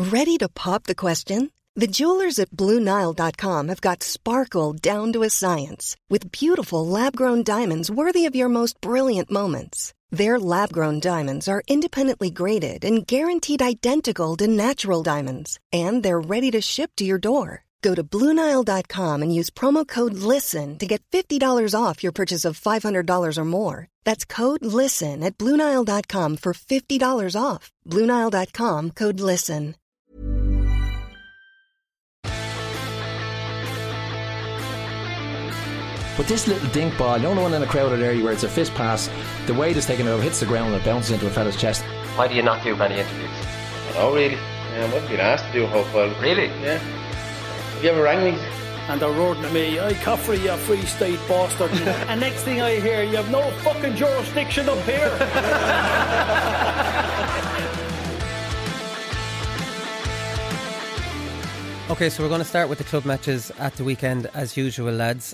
Ready to pop the question? The jewelers at BlueNile.com have got sparkle down to a science with beautiful lab-grown diamonds worthy of your most brilliant moments. Their lab-grown diamonds are independently graded and guaranteed identical to natural diamonds, and they're ready to ship to your door. Go to BlueNile.com and use promo code LISTEN to get $50 off your purchase of $500 or more. That's code LISTEN at BlueNile.com for $50 off. BlueNile.com, code LISTEN. But this little dink ball, you know the one in a crowded area where it's a fist pass, the weight is taken over, hits the ground and it bounces into a fella's chest. Why do you not do many interviews? Oh, really? I wouldn't been asked to do a whole while. Really? Yeah. Have you ever rang me? And they're roaring at me, "I Caffrey, you free state bastard." And next thing I hear, "You have no fucking jurisdiction up here." Okay, so we're going to start with the club matches at the weekend as usual, lads.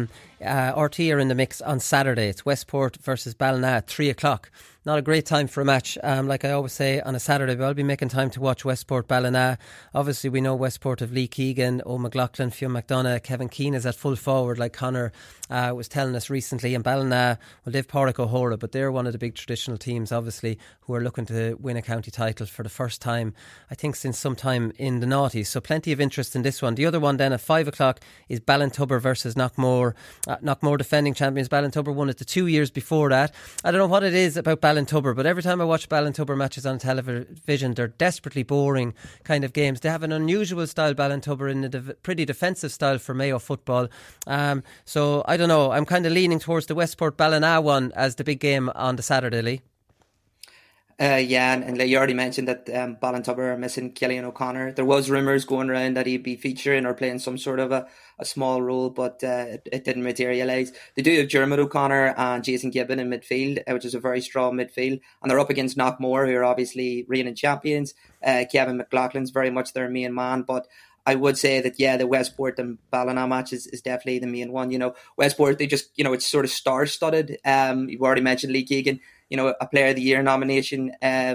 RT are in the mix on Saturday. It's Westport versus Ballina, 3 o'clock. Not a great time for a match, like I always say on a Saturday, but I'll be making time to watch Westport Ballina. Obviously we know Westport of Lee Keegan, Ó McLaughlin, Fionn McDonough, Kevin Keane is at full forward like Connor was telling us recently, and Ballina, well, they've Pádraig O'Hora, but they're one of the big traditional teams obviously who are looking to win a county title for the first time I think since some time in the noughties, so plenty of interest in this one. The other one then at 5 o'clock is Ballintubber versus Knockmore. Knockmore defending champions. Ballintubber won it the 2 years before that. I don't know what it is about Ballintubber, but every time I watch Ballintubber matches on television, they're desperately boring kind of games. They have an unusual style, Ballintubber, in a pretty defensive style for Mayo football. So I don't know. I'm kind of leaning towards the Westport Ballina one as the big game on the Saturday, Lee. Yeah, and you already mentioned that Ballintubber are missing Cillian O'Connor. There was rumours going around that he'd be featuring or playing some sort of a small role, but it didn't materialise. They do have Dermot O'Connor and Jason Gibbon in midfield, which is a very strong midfield, and they're up against Knockmore, who are obviously reigning champions. Kevin McLaughlin's very much their main man, but I would say that, yeah, the Westport and Ballina match is definitely the main one. You know, Westport, they just, it's sort of star-studded. You've already mentioned Lee Keegan, a Player of the Year nomination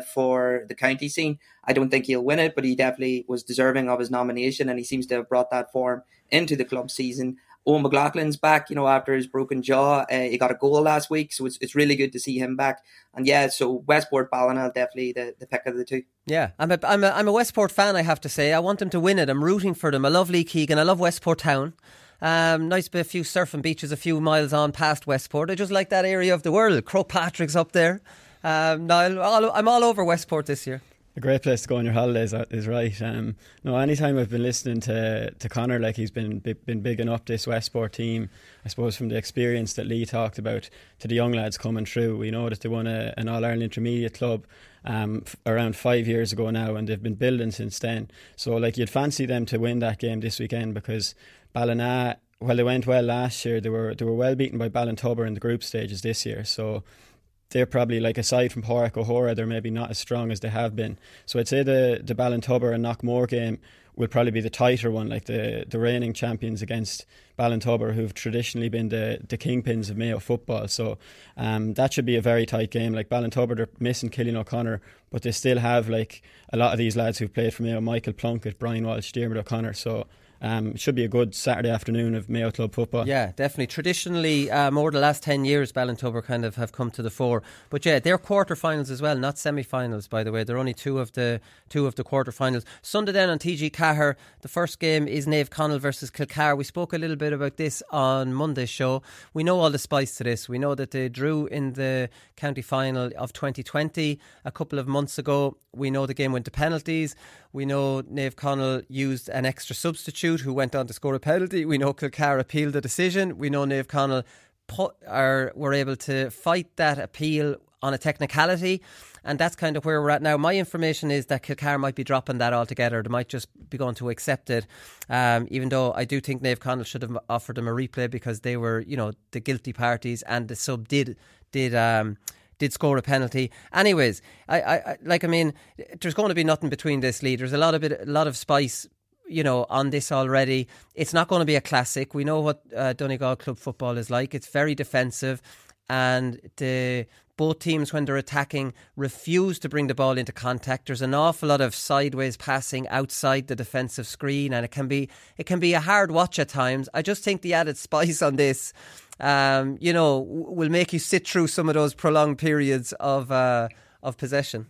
for the county scene. I don't think he'll win it, but he definitely was deserving of his nomination, and he seems to have brought that form into the club season. Ó McLaughlin's back, after his broken jaw. He got a goal last week, so it's really good to see him back. And yeah, so Westport Ballina, definitely the pick of the two. Yeah, I'm a Westport fan, I have to say. I want them to win it. I'm rooting for them. I love Lee Keegan. I love Westport Town. Nice bit, a few surfing beaches a few miles on past Westport. I just like that area of the world. Croagh Patrick's up there. I'm all over Westport this year. A great place to go on your holidays is right. Anytime I've been listening to Connor, like he's been bigging up this Westport team, I suppose from the experience that Lee talked about to the young lads coming through. We know that they won an All-Ireland Intermediate club around 5 years ago now, and they've been building since then. So like you'd fancy them to win that game this weekend, because Ballina, well, they went well last year. They were well beaten by Ballintubber in the group stages this year. So they're probably, like, aside from Pádraig O'Hora, they're maybe not as strong as they have been. So I'd say the Ballintubber and Knockmore game will probably be the tighter one, like the reigning champions against Ballintubber, who've traditionally been the kingpins of Mayo football. So that should be a very tight game. Like Ballintubber, they're missing Cillian O'Connor, but they still have like a lot of these lads who've played for Mayo: Michael Plunkett, Brian Walsh, Dermot O'Connor. So it should be a good Saturday afternoon of Mayo Club football. Yeah, definitely. Traditionally, over the last 10 years, Ballintubber kind of have come to the fore. But yeah, they're quarterfinals as well, not semi-finals, by the way. They're only two of the quarterfinals. Sunday then on TG Cahir, the first game is Naomh Conaill versus Kilcar. We spoke a little bit about this on Monday's show. We know all the spice to this. We know that they drew in the county final of 2020 a couple of months ago. We know the game went to penalties. We know Naomh Conaill used an extra substitute who went on to score a penalty. We know Kilcar appealed the decision. We know Naomh Conaill were able to fight that appeal on a technicality, and that's kind of where we're at now. My information is that Kilcar might be dropping that altogether. They might just be going to accept it, even though I do think Naomh Conaill should have offered them a replay, because they were, the guilty parties, and the sub did score a penalty. Anyways, I there's going to be nothing between this lead. There's a lot of spice, on this already. It's not going to be a classic. We know what Donegal club football is like. It's very defensive. and both teams, when they're attacking, refuse to bring the ball into contact. There's an awful lot of sideways passing outside the defensive screen, and it can be a hard watch at times. I just think the added spice on this, will make you sit through some of those prolonged periods of possession.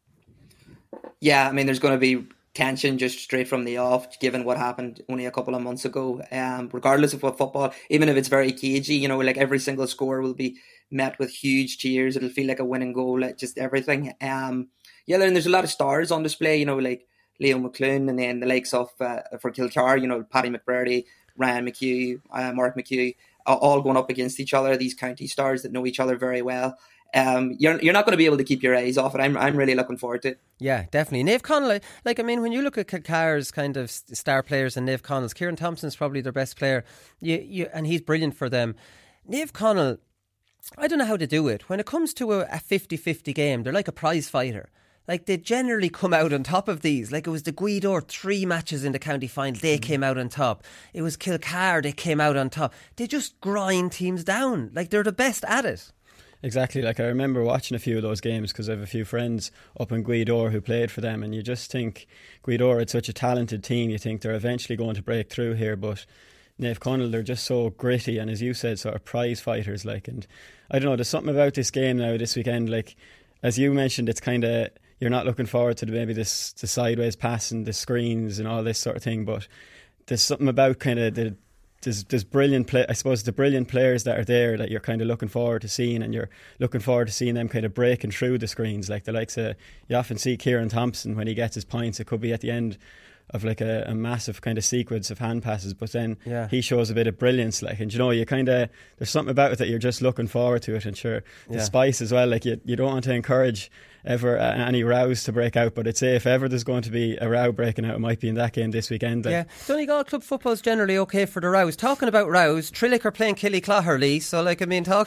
Yeah, I mean, there's going to be tension just straight from the off, given what happened only a couple of months ago. Regardless of what football, even if it's very cagey, like every single score will be met with huge cheers. It'll feel like a winning goal, like just everything. Then there's a lot of stars on display, like Leo McClune, and then the likes of for Kilcar, Paddy McBurdy, Ryan McHugh, Mark McHugh, all going up against each other. These county stars that know each other very well. You're not going to be able to keep your eyes off it. I'm really looking forward to it. Yeah, definitely. Naomh Conaill, when you look at Kilcar's kind of star players and Naomh Conaill, Kieran Thompson's probably their best player, and he's brilliant for them. Naomh Conaill, I don't know how to do it. When it comes to a 50-50 game, they're like a prize fighter. Like, they generally come out on top of these. Like, it was the Guidor 3 matches in the county final, they came out on top. It was Kilcar, they came out on top. They just grind teams down. Like, they're the best at it. Exactly. Like, I remember watching a few of those games because I have a few friends up in Guidor who played for them, and you just think Guidor is such a talented team. You think they're eventually going to break through here, but Naomh Conaill, they're just so gritty, and as you said, sort of prize fighters. Like, and I don't know, there's something about this game now this weekend. Like, as you mentioned, it's kind of, you're not looking forward to the sideways passing, the screens and all this sort of thing, but there's something about kind of there's brilliant I suppose the brilliant players that are there that you're kind of looking forward to seeing, and you're looking forward to seeing them kind of breaking through the screens. Like the likes of, you often see Kieran Thompson when he gets his points, it could be at the end of like a massive kind of sequence of hand passes, but then he shows a bit of brilliance, like, and you kind of, there's something about it that you're just looking forward to it. And sure, the spice as well, like you don't want to encourage ever any rows to break out, but I'd say if ever there's going to be a row breaking out, it might be in that game this weekend. Like. Donegal club football is generally okay for the rows. Talking about rows, Trillick are playing Killyclogher, Lee, so you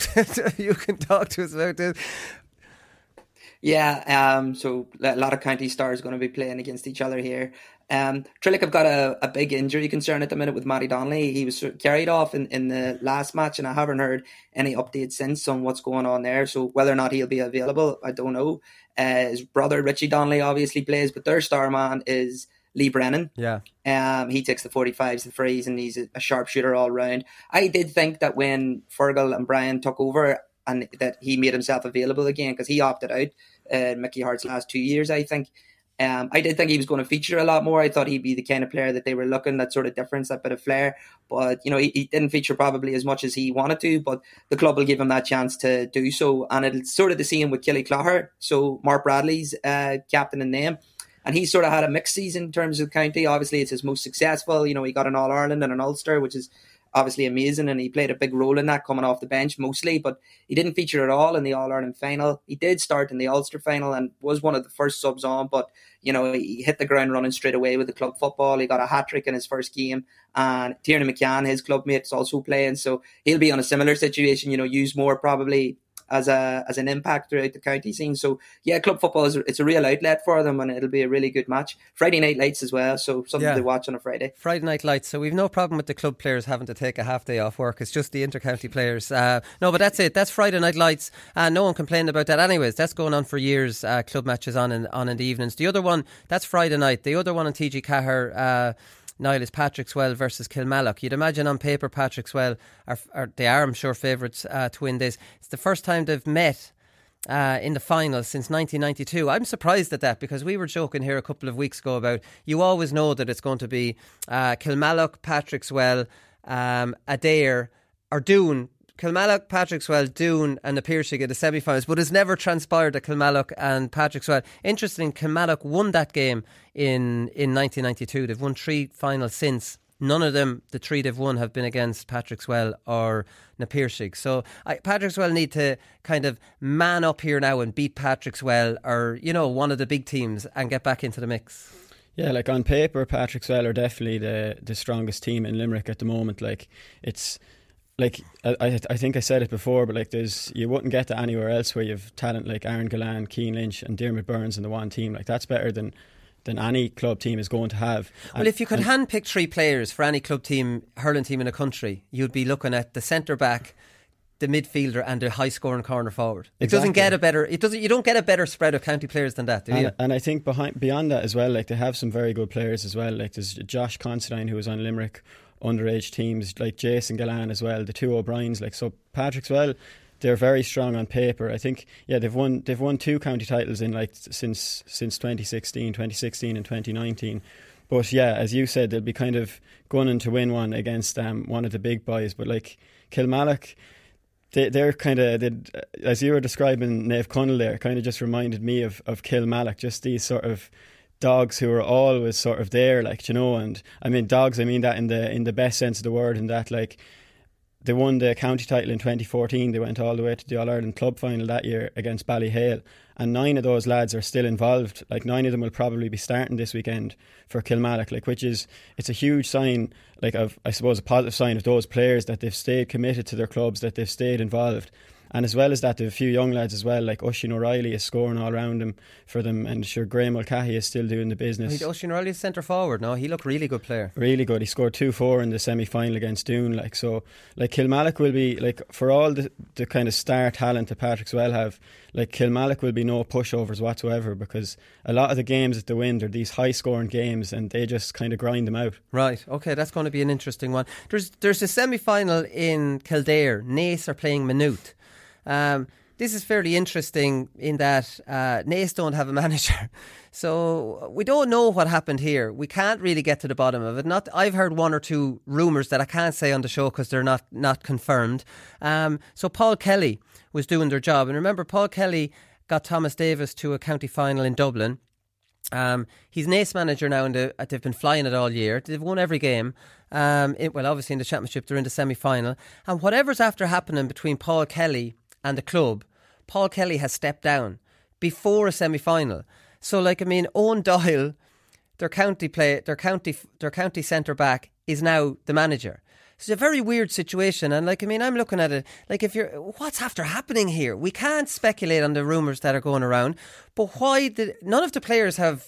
can talk to us about this. Yeah, so a lot of county stars going to be playing against each other here. Trillick have got a big injury concern at the minute with Matty Donnelly. He was carried off in the last match, and I haven't heard any updates since on what's going on there. So whether or not he'll be available, I don't know. His brother Richie Donnelly obviously plays, but their star man is Lee Brennan. Yeah. He takes the 45s, the frees, and he's a sharpshooter all round. I did think that when Fergal and Brian took over, and that he made himself available again, because he opted out Mickey Hart's last 2 years, I think. I did think he was going to feature a lot more. I thought he'd be the kind of player that they were looking, that sort of difference, that bit of flair. But, he didn't feature probably as much as he wanted to, but the club will give him that chance to do so. And it's sort of the same with Killyclogher. So Mark Bradley's captain in them. And he's sort of had a mixed season in terms of county. Obviously, it's his most successful. He got an All-Ireland and an Ulster, which is obviously amazing, and he played a big role in that, coming off the bench mostly, but he didn't feature at all in the All-Ireland final. He did start in the Ulster final and was one of the first subs on, but he hit the ground running straight away with the club football. He got a hat-trick in his first game, and Tiernan McCann, his club mate, is also playing, so he'll be on a similar situation, used more probably as an impact throughout the county scene. So yeah, club football it's a real outlet for them, and it'll be a really good match. Friday night lights as well, so something to watch on a Friday. Friday night lights. So we've no problem with the club players having to take a half day off work. It's just the inter-county players. No, but that's it. That's Friday night lights. No one complained about that. Anyways, that's going on for years. Club matches on in the evenings. The other one, that's Friday night. The other one on TG Cahir, Niall, is Patrickswell versus Kilmallock. You'd imagine on paper Patrickswell they are, I'm sure, favourites to win this. It's the first time they've met in the final since 1992. I'm surprised at that, because we were joking here a couple of weeks ago about, you always know that it's going to be Kilmallock, Patrickswell, Adair or Doon. Kilmallock, Patrickswell, Doon and Na Piarsaigh in the semi-finals, but it's never transpired that Kilmallock and Patrickswell. Interesting, Kilmallock won that game in 1992. They've won 3 finals since. None of them, the 3 they've won, have been against Patrickswell or Na Piarsaigh. So Patrickswell need to kind of man up here now and beat Patrickswell or, one of the big teams and get back into the mix. Yeah, like on paper, Patrickswell are definitely the strongest team in Limerick at the moment. Like, it's... Like, I think I said it before, but like, you wouldn't get to anywhere else where you've talent like Aaron Gillan, Cian Lynch and Diarmuid Burns in the one team. Like, that's better than any club team is going to have. Well, if you could handpick 3 players for any club team, hurling team in the country, you'd be looking at the centre back, the midfielder and the high scoring corner forward. It Exactly. doesn't get a better. You don't get a better spread of county players than that, do you? And I think beyond that as well, like they have some very good players as well. Like there's Josh Considine, who was on Limerick underage teams, like Jason Gallan as well. The two O'Briens, like so Patrick's well. They're very strong on paper. I think, they've won 2 county titles in like since 2016 and 2019. But as you said, they'll be kind of gunning to win one against one of the big boys. But like Kilmallock, they're kind of, as you were describing Naomh Conaill there, kind of just reminded me of Kilmallock, just these sort of dogs who are always sort of there, like, you know. And I mean dogs, I mean that in the best sense of the word, in that like they won the county title in 2014. They went all the way to the All-Ireland club final that year against Ballyhale, and 9 of those lads are still involved. Like 9 of them will probably be starting this weekend for Kilmallock, like, it's a huge sign, like, of, I suppose, a positive sign of those players, that they've stayed committed to their clubs, that they've stayed involved. And as well as that, there are a few young lads as well, like Oisin O'Reilly is scoring all around him for them, and sure, Graham Mulcahy is still doing the business. Oisin O'Reilly is centre forward now. He looked really good player. Really good. He scored 2-4 in the semi-final against Doon. Like, so, like, Kilmallock will be, like, for all the kind of star talent that Patrick's well have, like, Kilmallock will be no pushovers whatsoever, because a lot of the games that they win are these high-scoring games, and they just kind of grind them out. Right. Okay, that's going to be an interesting one. There's a semi-final in Kildare. Naas are playing Maynooth. This is fairly interesting in that Naas don't have a manager, so we don't know what happened here. We can't really get to the bottom of it. I've heard 1 or 2 rumours that I can't say on the show because they're not confirmed. So Paul Kelly was doing their job, and remember, Paul Kelly got Thomas Davis to a county final in Dublin. He's Naas manager now, and they've been flying it all year. They've won every game. Obviously in the championship they're in the semi-final, and whatever's after happening between Paul Kelly and the club, Paul Kelly has stepped down before a semi-final. So, like, I mean, Owen Doyle, their county centre back, is now the manager. It's a very weird situation, and, like, I mean, I'm looking at it like, what's after happening here? We can't speculate on the rumours that are going around, but why did none of the players have,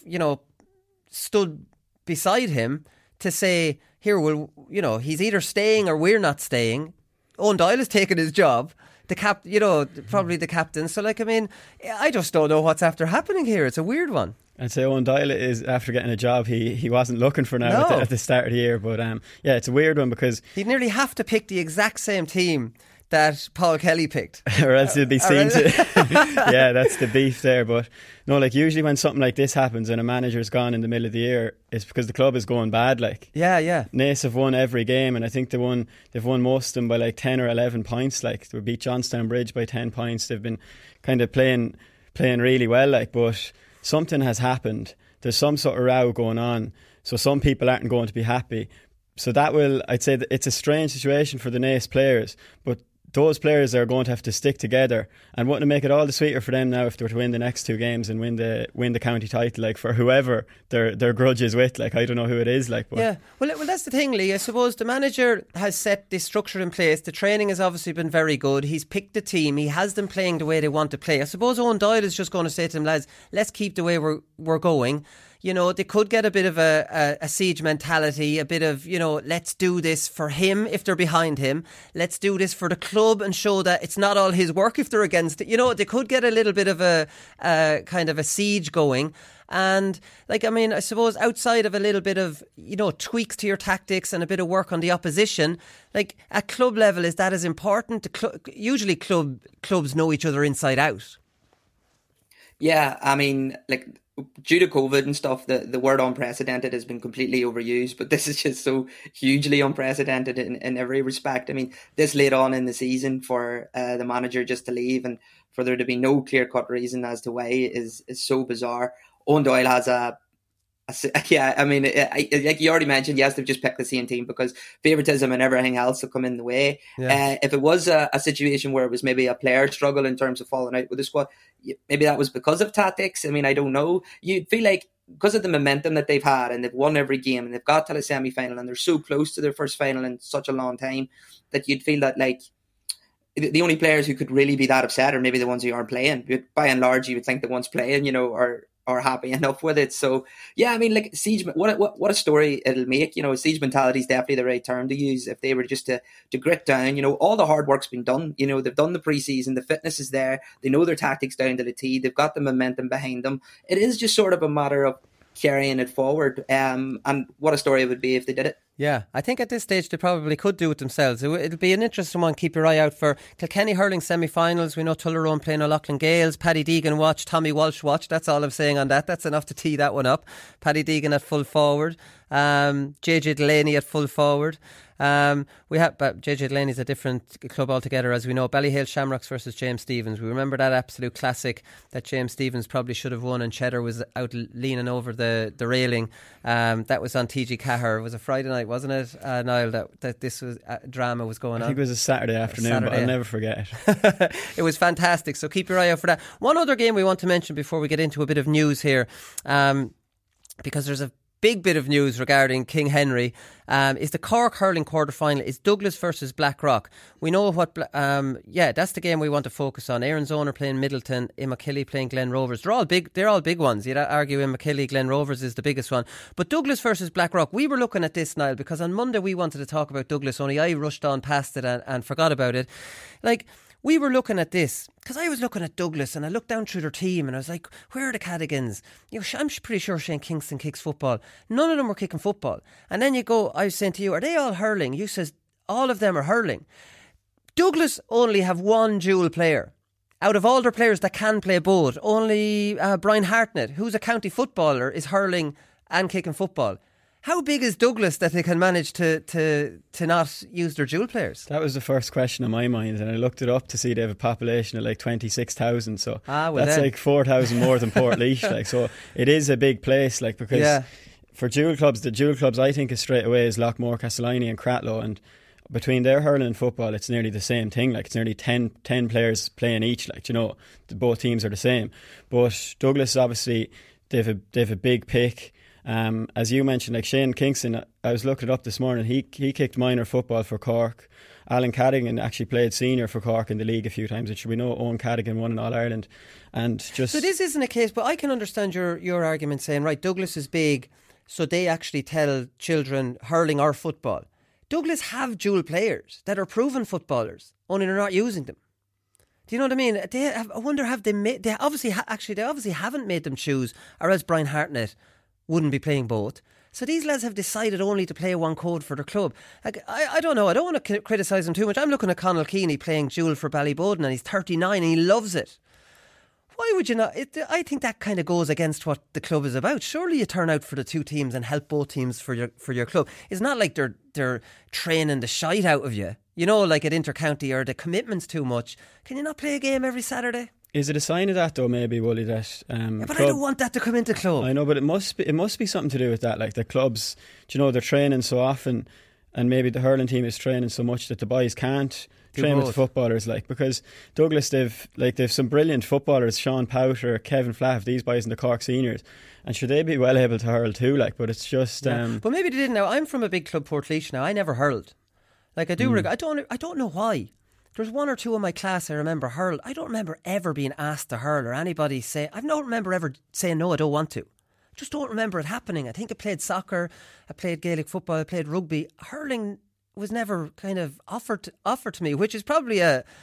stood beside him to say, here, well, he's either staying or we're not staying. Owen Doyle has taken his job. Probably the captain. So, like, I mean, I just don't know what's after happening here. It's a weird one. I'd say Owen Doyle is, after getting a job he wasn't looking for now at the start of the year. But it's a weird one, because he'd nearly have to pick the exact same team that Paul Kelly picked, or else he'd be seen to. Yeah, that's the beef there. But no, like, usually when something like this happens and a manager's gone in the middle of the year, it's because the club is going bad. Like, yeah. Naas have won every game, and I think they've won most of them by like 10 or 11 points. Like, they beat Johnstown Bridge by 10 points. They've been kind of playing really well. Like, but something has happened. There's some sort of row going on, so some people aren't going to be happy. So I'd say that it's a strange situation for the Naas players, but those players are going to have to stick together, and wouldn't it make it all the sweeter for them now if they were to win the next 2 games and win the county title, like, for whoever their grudge is with. Like, I don't know who it is, like, but yeah. Well, that's the thing, Lee. I suppose the manager has set this structure in place. The training has obviously been very good. He's picked the team. He has them playing the way they want to play. I suppose Owen Doyle is just going to say to them, lads, let's keep the way we're going. They could get a bit of a siege mentality, a bit of, let's do this for him if they're behind him. Let's do this for the club and show that it's not all his work if they're against it. They could get a little bit of a kind of a siege going. And, like, I mean, I suppose outside of a little bit of, tweaks to your tactics and a bit of work on the opposition, like, at club level, is that as important? Usually clubs know each other inside out. Yeah, I mean, like, due to COVID and stuff, the word unprecedented has been completely overused, but this is just so hugely unprecedented in every respect. I mean, this late on in the season for the manager just to leave and for there to be no clear-cut reason as to why is so bizarre. Owen Doyle has like you already mentioned, yes, they've just picked the same team because favouritism and everything else will come in the way. Yeah. If it was a situation where it was maybe a player struggle in terms of falling out with the squad, maybe that was because of tactics. I mean, I don't know. You'd feel like because of the momentum that they've had and they've won every game and they've got to the semi-final and they're so close to their first final in such a long time that you'd feel that, like, the only players who could really be that upset are maybe the ones who aren't playing. But by and large, you would think the ones playing, are happy enough with it. So yeah, I mean, like siege, what a story it'll make. You know, siege mentality is definitely the right term to use. If they were just to grit down, you know, all the hard work's been done. You know, they've done the preseason, the fitness is there, they know their tactics down to the T, they've got the momentum behind them. It is just sort of a matter of carrying it forward. And what a story it would be if they did it. Yeah, I think at this stage they probably could do it themselves. It'll be an interesting one. Keep your eye out for Kilkenny hurling semi-finals. We know Tullaroan playing O'Loughlin Gales. Paddy Deegan watch, Tommy Walsh watch. That's all I'm saying on that. That's enough to tee that one up. Paddy Deegan at full forward. JJ Delaney at full forward. We have JJ Delaney's a different club altogether, as we know. Ballyhale Shamrocks versus James Stephens. We remember that absolute classic that James Stephens probably should have won, and Cheddar was out leaning over the railing. That was on TG Cahir. It was a Friday night, wasn't it, Niall? That this was drama was going on. I think it was a Saturday afternoon, but I'll never forget it. It was fantastic. So keep your eye out for that. One other game we want to mention before we get into a bit of news here, because there's a big bit of news regarding King Henry, is the Cork hurling quarter-final. Is Douglas versus Blackrock. We know what that's the game we want to focus on. Aaron Zoner playing Middleton, Immochilly playing Glen Rovers. They're all big ones. You'd argue Immochilly, Glen Rovers is the biggest one, but Douglas versus Blackrock, we were looking at this, Niall, because on Monday we wanted to talk about Douglas, only I rushed on past it and forgot about it. Like, we were looking at this because I was looking at Douglas and I looked down through their team and I was like, where are the Cadigans? You know, I'm pretty sure Shane Kingston kicks football. None of them were kicking football. And then I was saying to you, are they all hurling? You says all of them are hurling. Douglas only have one dual player. Out of all their players that can play both, only Brian Hartnett, who's a county footballer, is hurling and kicking football. How big is Douglas that they can manage to not use their dual players? That was the first question on my mind, and I looked it up to see they have a population of like 26,000, so that's like 4,000 more than Portlaoise. Like, so it is a big place, like, because for dual clubs, the dual clubs I think is straight away is Lockmore, Castellini and Cratloe, and between their hurling and football it's nearly the same thing. Like, it's nearly 10 players playing each, like, you know, both teams are the same. But Douglas, obviously they've a big pick. As you mentioned, like Shane Kingston, I was looking it up this morning, he kicked minor football for Cork. Alan Cadogan actually played senior for Cork in the league a few times. It should we know Owen Cadogan won in All-Ireland. And just, so this isn't a case, but I can understand your argument saying, right, Douglas is big, so they actually tell children hurling or football. Douglas have dual players that are proven footballers, only they're not using them. Do you know what I mean? I wonder, have they made? They obviously haven't made them choose, or else Brian Hartnett wouldn't be playing both. So these lads have decided only to play one code for their club. Like, I don't know. I don't want to criticise him too much. I'm looking at Conall Keeney playing dual for Ballyboden, and he's 39 and he loves it. Why would you not? I think that kind of goes against what the club is about. Surely you turn out for the two teams and help both teams for your club. It's not like they're training the shite out of you, you know, like at Intercounty, or the commitment's too much. Can you not play a game every Saturday? Is it a sign of that though, maybe, Wooly, that but club, I don't want that to come into club. I know, but it must be something to do with that. Like, the clubs, you know, they're training so often, and maybe the hurling team is training so much that the boys can't train with the footballers. Like, because Douglas, they've some brilliant footballers, Sean Powter, Kevin Flaff, these boys in the Cork seniors, and should they be well able to hurl too? Like, but it's just but maybe they didn't. Now, I'm from a big club, Portlaoise. Now, I never hurled. Like, I do. I don't know why. There's one or two in my class I remember hurl. I don't remember ever being asked to hurl, or anybody say. I don't remember ever saying no, I don't want to. Just don't remember it happening. I think I played soccer, I played Gaelic football, I played rugby. Hurling was never kind of offered to me, which is probably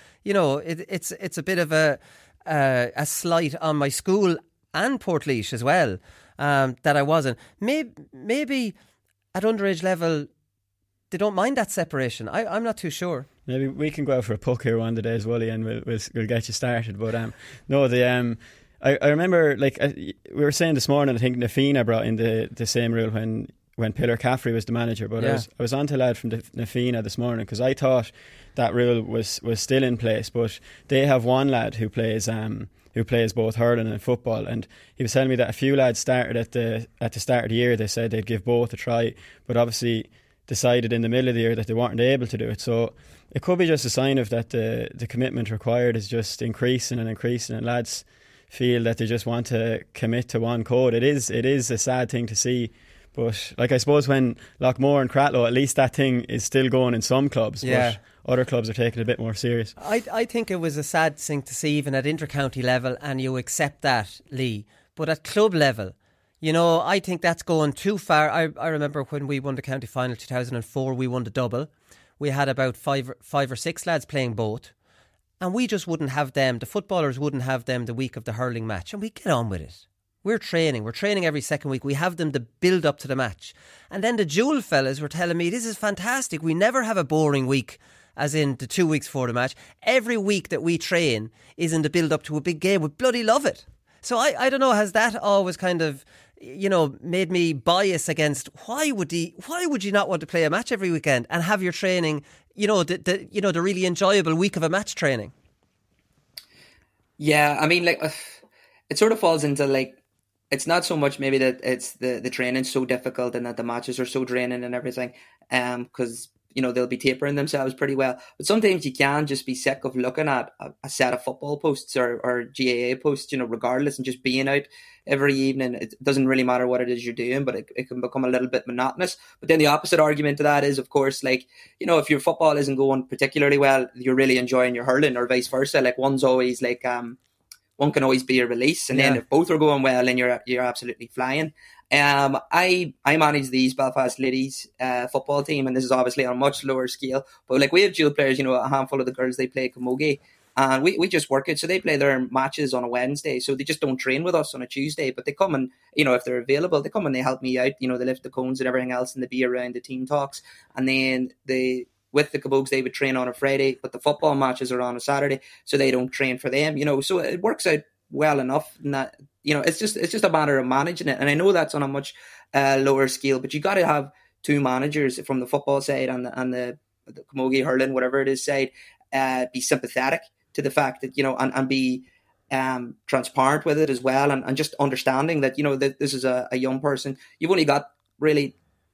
it's a bit of a slight on my school and Portlaoise as well, that I wasn't. Maybe at underage level they don't mind that separation. I'm not too sure. Maybe we can go out for a puck here one of the days, Wooly, and we'll get you started. But I remember, like, we were saying this morning, I think Nafina brought in the same rule when Pillar Caffrey was the manager. But I was on to a lad from Nafina this morning, because I thought that rule was still in place. But they have one lad who plays both hurling and football, and he was telling me that a few lads started at the start of the year. They said they'd give both a try, but obviously decided in the middle of the year that they weren't able to do it. So it could be just a sign of that the commitment required is just increasing, and lads feel that they just want to commit to one code. It is a sad thing to see, but like, I suppose when Lockmore and Cratloe, at least that thing is still going in some clubs. Yeah. But other clubs are taking it a bit more serious. I think it was a sad thing to see even at intercounty level, and you accept that, Lee. But at club level, you know, I think that's going too far. I remember when we won the county final 2004, we won the double. We had about five or six lads playing both. And we just wouldn't have them, the footballers wouldn't have them the week of the hurling match. And we get on with it. We're training every second week. We have them to build up to the match. And then the Jewel fellas were telling me, this is fantastic. We never have a boring week, as in the 2 weeks before the match. Every week that we train is in the build up to a big game. We bloody love it. So I don't know, has that always kind of, you know, made me bias against why would you not want to play a match every weekend and have your training, you know, the really enjoyable week of a match training? Yeah, I mean, like, it sort of falls into, like, it's not so much maybe that it's the training's so difficult and that the matches are so draining and everything, because, you know, they'll be tapering themselves pretty well. But sometimes you can just be sick of looking at a set of football posts or GAA posts, you know, regardless, and just being out every evening. It doesn't really matter what it is you're doing, but it can become a little bit monotonous. But then the opposite argument to that is, of course, like, you know, if your football isn't going particularly well, you're really enjoying your hurling, or vice versa. Like, one's always like, one can always be a release. And then if both are going well, then you're absolutely flying. I manage the East Belfast Ladies football team, and this is obviously on a much lower scale. But like, we have dual players, you know, a handful of the girls, they play camogie, and we just work it. So they play their matches on a Wednesday, so they just don't train with us on a Tuesday. But they come and, you know, if they're available, they come and they help me out. You know, they lift the cones and everything else, and they be around the team talks. And then with the Cabogues, they would train on a Friday, but the football matches are on a Saturday, so they don't train for them, you know. So it works out well enough, and that, you know, it's just a matter of managing it. And I know that's on a much lower scale, but you got to have two managers from the football side and the camogie, hurling, whatever it is side, be sympathetic to the fact that, you know, and be transparent with it as well, and just understanding that, you know, that this is a young person. You've only got really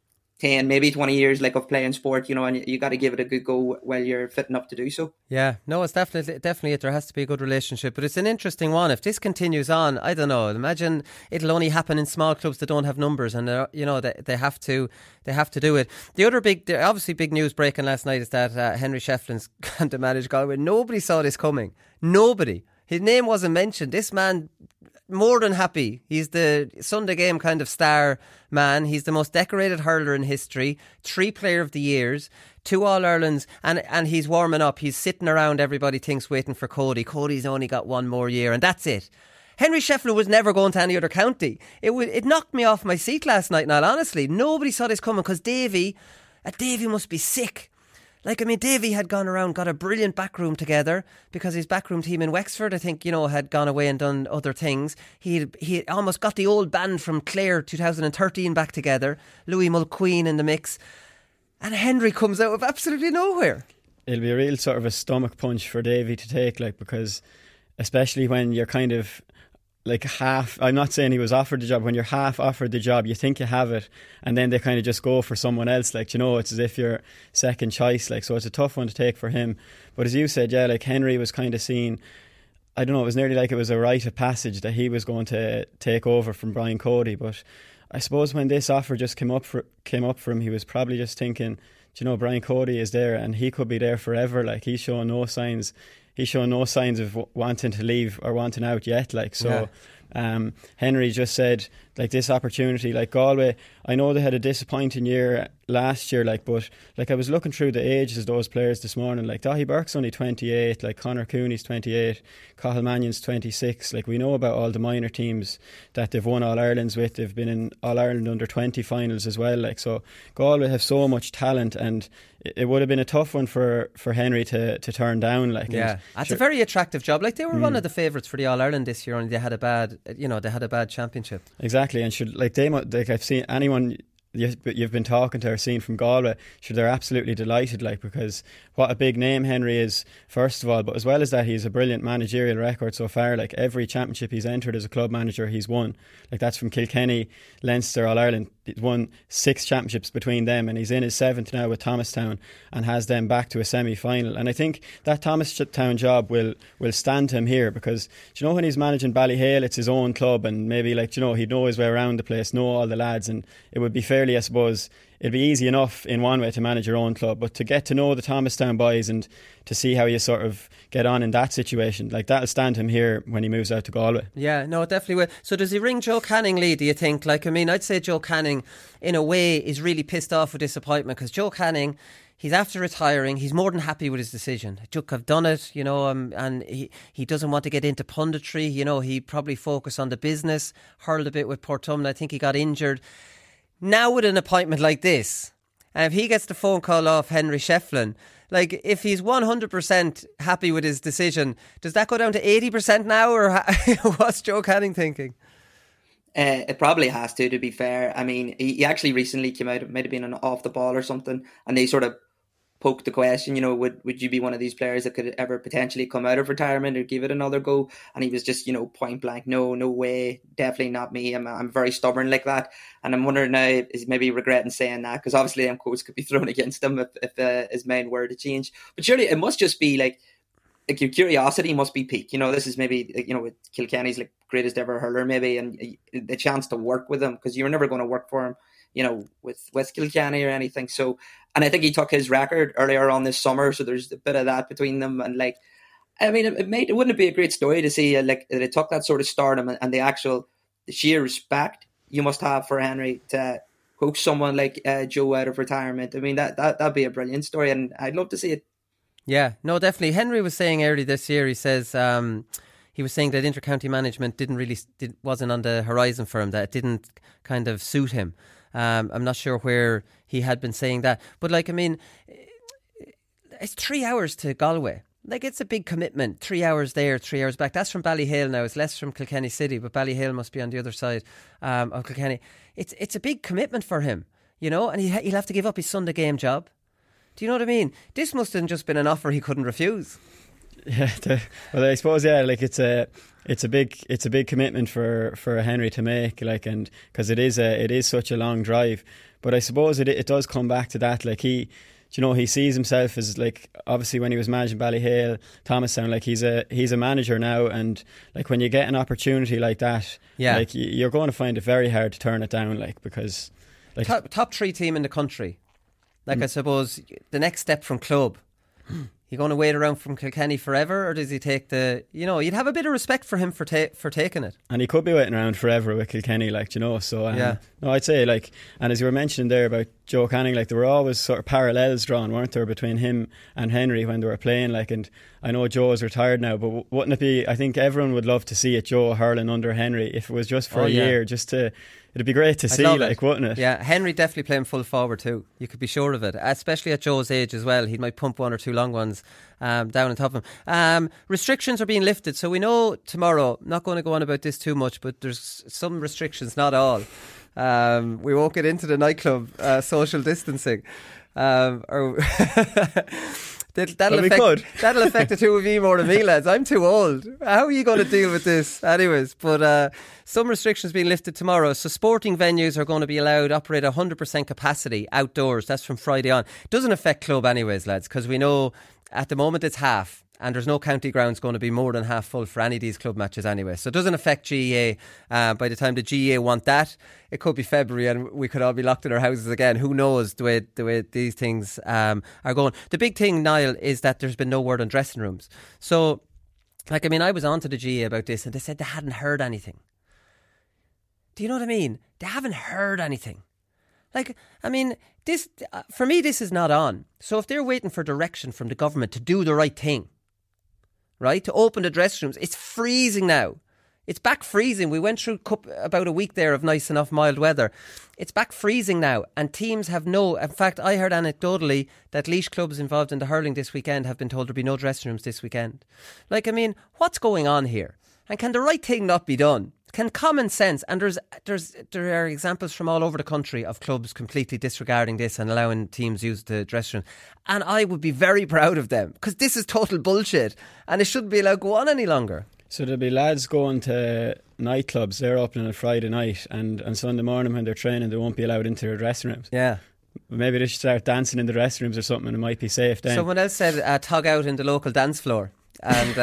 10, maybe 20 years like of playing sport, you know, and you got to give it a good go while you're fit enough to do so. Yeah, no, it's definitely it. There has to be a good relationship, but it's an interesting one. If this continues on, I don't know. Imagine it'll only happen in small clubs that don't have numbers, and you know, they have to do it. The other obviously big news breaking last night is that Henry Shefflin's gone to manage Galway. Nobody saw this coming. Nobody. His name wasn't mentioned. This man, more than happy. He's the Sunday game kind of star man. He's the most decorated hurler in history. 3 Player of the Years, 2 All-Irelands, and he's warming up. He's sitting around, everybody thinks, waiting for Cody. Cody's only got 1 more year, and that's it. Henry Shefflin was never going to any other county. It knocked me off my seat last night, Niall, honestly. Nobody saw this coming, because Davy must be sick. Like, I mean, Davy had gone around, got a brilliant backroom together, because his backroom team in Wexford, I think, you know, had gone away and done other things. He almost got the old band from Clare 2013 back together, Louis Mulqueen in the mix, and Henry comes out of absolutely nowhere. It'll be a real sort of a stomach punch for Davy to take, like, because especially when you're kind of like half, I'm not saying he was offered the job, when you're half offered the job, you think you have it, and then they kind of just go for someone else, like, you know, it's as if you're second choice, like, so it's a tough one to take for him. But as you said, yeah, like, Henry was kind of seen, I don't know, it was nearly like it was a rite of passage that he was going to take over from Brian Cody. But I suppose when this offer just came up for him, he was probably just thinking, you know, Brian Cody is there and he could be there forever. Like, he's showing no signs of wanting to leave or wanting out yet, like, so yeah. Henry just said, like, this opportunity, like, Galway, I know they had a disappointing year last year, like, but like, I was looking through the ages of those players this morning, like, Dahi Burke's only 28, like, Conor Cooney's 28, Cathal Mannion's 26. Like, we know about all the minor teams that they've won All-Irelands with. They've been in All-Ireland under-20 finals as well, like, so Galway have so much talent, and it would have been a tough one for Henry to turn down, like. Yeah, that's a very attractive job. Like, they were one of the favourites for the All-Ireland this year, and they had a bad championship. Exactly, and I've seen anyone you've been talking to or seen from Galway, they're absolutely delighted, like, because what a big name Henry is, first of all, but as well as that, he's a brilliant managerial record so far. Like, every championship he's entered as a club manager, he's won. Like, that's from Kilkenny, Leinster, All-Ireland. He's won 6 championships between them, and he's in his 7th now with Thomastown and has them back to a semi-final. And I think that Thomastown job will stand him here, because, you know, when he's managing Ballyhale, it's his own club, and maybe, like, you know, he'd know his way around the place, know all the lads, and it would be fairly necessarily, I suppose, it'd be easy enough in one way to manage your own club, but to get to know the Thomastown boys and to see how you sort of get on in that situation, like that'll stand him here when he moves out to Galway. Yeah, no, it definitely will. So does he ring Joe Canning, Lee, do you think? Like, I mean, I'd say Joe Canning, in a way, is really pissed off with disappointment, because Joe Canning, he's after retiring. He's more than happy with his decision. Joke, I've done it, you know, and he doesn't want to get into punditry. You know, he probably focused on the business, hurled a bit with Portumna. I think he got injured. Now with an appointment like this, and if he gets the phone call off Henry Shefflin, like, if he's 100% happy with his decision, does that go down to 80% now, or what's Joe Canning thinking? It probably has to be fair. I mean, he actually recently came out, it might have been an Off the Ball or something, and they sort of poked the question, you know, would you be one of these players that could ever potentially come out of retirement or give it another go? And he was just, you know, point blank, no way, definitely not me. I'm very stubborn like that. And I'm wondering now, is he maybe regretting saying that? Because obviously them quotes could be thrown against him if his mind were to change. But surely it must just be like your curiosity must be peaked. You know, this is maybe, you know, with Kilkenny's like greatest ever hurler maybe, and the chance to work with him, because you're never going to work for him, you know, with West Kilkenny or anything. So, and I think he took his record earlier on this summer, so there's a bit of that between them. And like, I mean, wouldn't it be a great story to see like that it took that sort of stardom and the sheer respect you must have for Henry to coach someone like Joe out of retirement. I mean, that'd be a brilliant story, and I'd love to see it. Yeah, no, definitely. Henry was saying early this year, he says, he was saying that intercounty management wasn't on the horizon for him, that it didn't kind of suit him. I'm not sure where he had been saying that. But like, I mean, it's 3 hours to Galway. Like, it's a big commitment. 3 hours there, 3 hours back. That's from Ballyhale now. It's less from Kilkenny City, but Ballyhale must be on the other side of Kilkenny. It's a big commitment for him, you know, and he'll have to give up his Sunday game job. Do you know what I mean? This must have just been an offer he couldn't refuse. Yeah, well, I suppose, yeah, like it's a big commitment for Henry to make, like, and because it is such a long drive. But I suppose it does come back to that, like he sees himself as, like, obviously when he was managing Ballyhale, Thomastown, like he's a manager now, and like when you get an opportunity like that, yeah, like you're going to find it very hard to turn it down, like, because like top 3 team in the country. Like, I suppose the next step from club. He going to wait around from Kilkenny forever, or does he take you'd have a bit of respect for him for taking it. And he could be waiting around forever with Kilkenny, like, you know, so yeah. No, I'd say, like, and as you were mentioning there about Joe Canning, like, there were always sort of parallels drawn, weren't there, between him and Henry when they were playing, like, and I know Joe is retired now, but wouldn't it be, I think everyone would love to see it, Joe hurling under Henry, if it was just for a year, just to, it'd be great to see, like, wouldn't it? Yeah, Henry definitely playing full forward too. You could be sure of it, especially at Joe's age as well. He might pump 1 or 2 long ones down on top of him. Restrictions are being lifted, so we know tomorrow. Not going to go on about this too much, but there's some restrictions, not all. We won't get into the nightclub social distancing. That'll affect the two of you more than me, lads. I'm too old. How are you going to deal with this? Anyways, but some restrictions being lifted tomorrow. So sporting venues are going to be allowed to operate 100% capacity outdoors. That's from Friday on. Doesn't affect club anyways, lads, because we know at the moment it's half. And there's no county grounds going to be more than half full for any of these club matches anyway. So it doesn't affect GEA. By the time the GEA want that, it could be February and we could all be locked in our houses again. Who knows the way these things are going. The big thing, Niall, is that there's been no word on dressing rooms. So, like, I mean, I was on to the GEA about this and they said they hadn't heard anything. Do you know what I mean? They haven't heard anything. Like, I mean, this for me, this is not on. So if they're waiting for direction from the government to do the right thing, right, to open the dressing rooms. It's freezing now. It's back freezing. We went through about a week there of nice enough mild weather. It's back freezing now, and teams have in fact, I heard anecdotally that Laois clubs involved in the hurling this weekend have been told there'll be no dressing rooms this weekend. Like, I mean, what's going on here? And can the right thing not be done? Can common sense, and there are examples from all over the country of clubs completely disregarding this and allowing teams use the dressing room, and I would be very proud of them, because this is total bullshit and it shouldn't be allowed to go on any longer. So there'll be lads going to nightclubs, they're opening on Friday night, and on Sunday morning when they're training they won't be allowed into their dressing rooms. Yeah. Maybe they should start dancing in the dressing rooms or something and it might be safe then. Someone else said tug out in the local dance floor. and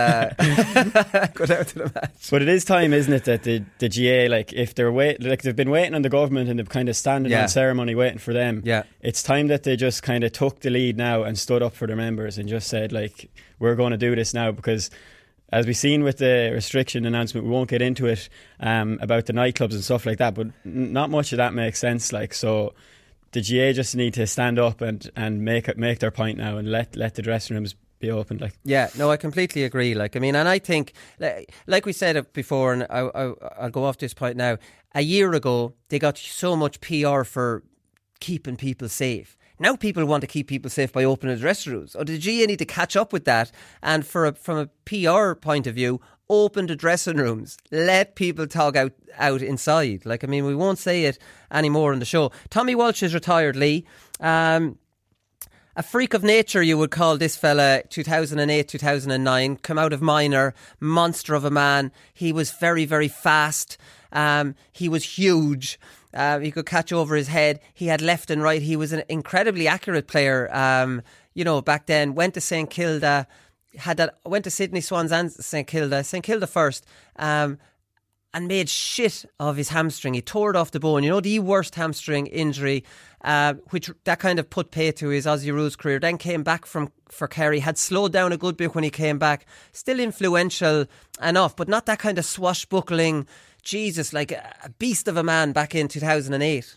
go down to the match. But it is time, isn't it, that the GA, like, if they're they've been waiting on the government and they've kind of standing on ceremony waiting for them. Yeah. It's time that they just kind of took the lead now and stood up for their members and just said, like, we're going to do this now, because as we've seen with the restriction announcement, we won't get into it about the nightclubs and stuff like that, but not much of that makes sense. Like, so the GA just need to stand up and make their point now and let the dressing rooms be open. Like, yeah, no, I completely agree. Like, I mean, and I think, like we said it before, and I'll go off this point now. A year ago, they got so much PR for keeping people safe. Now people want to keep people safe by opening the dressing rooms. Or the GA need to catch up with that. And from a PR point of view, open the dressing rooms. Let people talk out inside. Like, I mean, we won't say it anymore on the show. Tommy Walsh is retired, Lee. A freak of nature, you would call this fella. 2008, 2009, come out of minor, monster of a man. He was very, very fast. He was huge. He could catch over his head. He had left and right. He was an incredibly accurate player. Back then, went to St Kilda, went to Sydney Swans and St Kilda first, and made shit of his hamstring. He tore it off the bone. The worst hamstring injury, which that kind of put pay to his Aussie Rules career. Then came back for Kerry, had slowed down a good bit when he came back. Still influential enough, but not that kind of swashbuckling. Jesus, like a beast of a man back in 2008.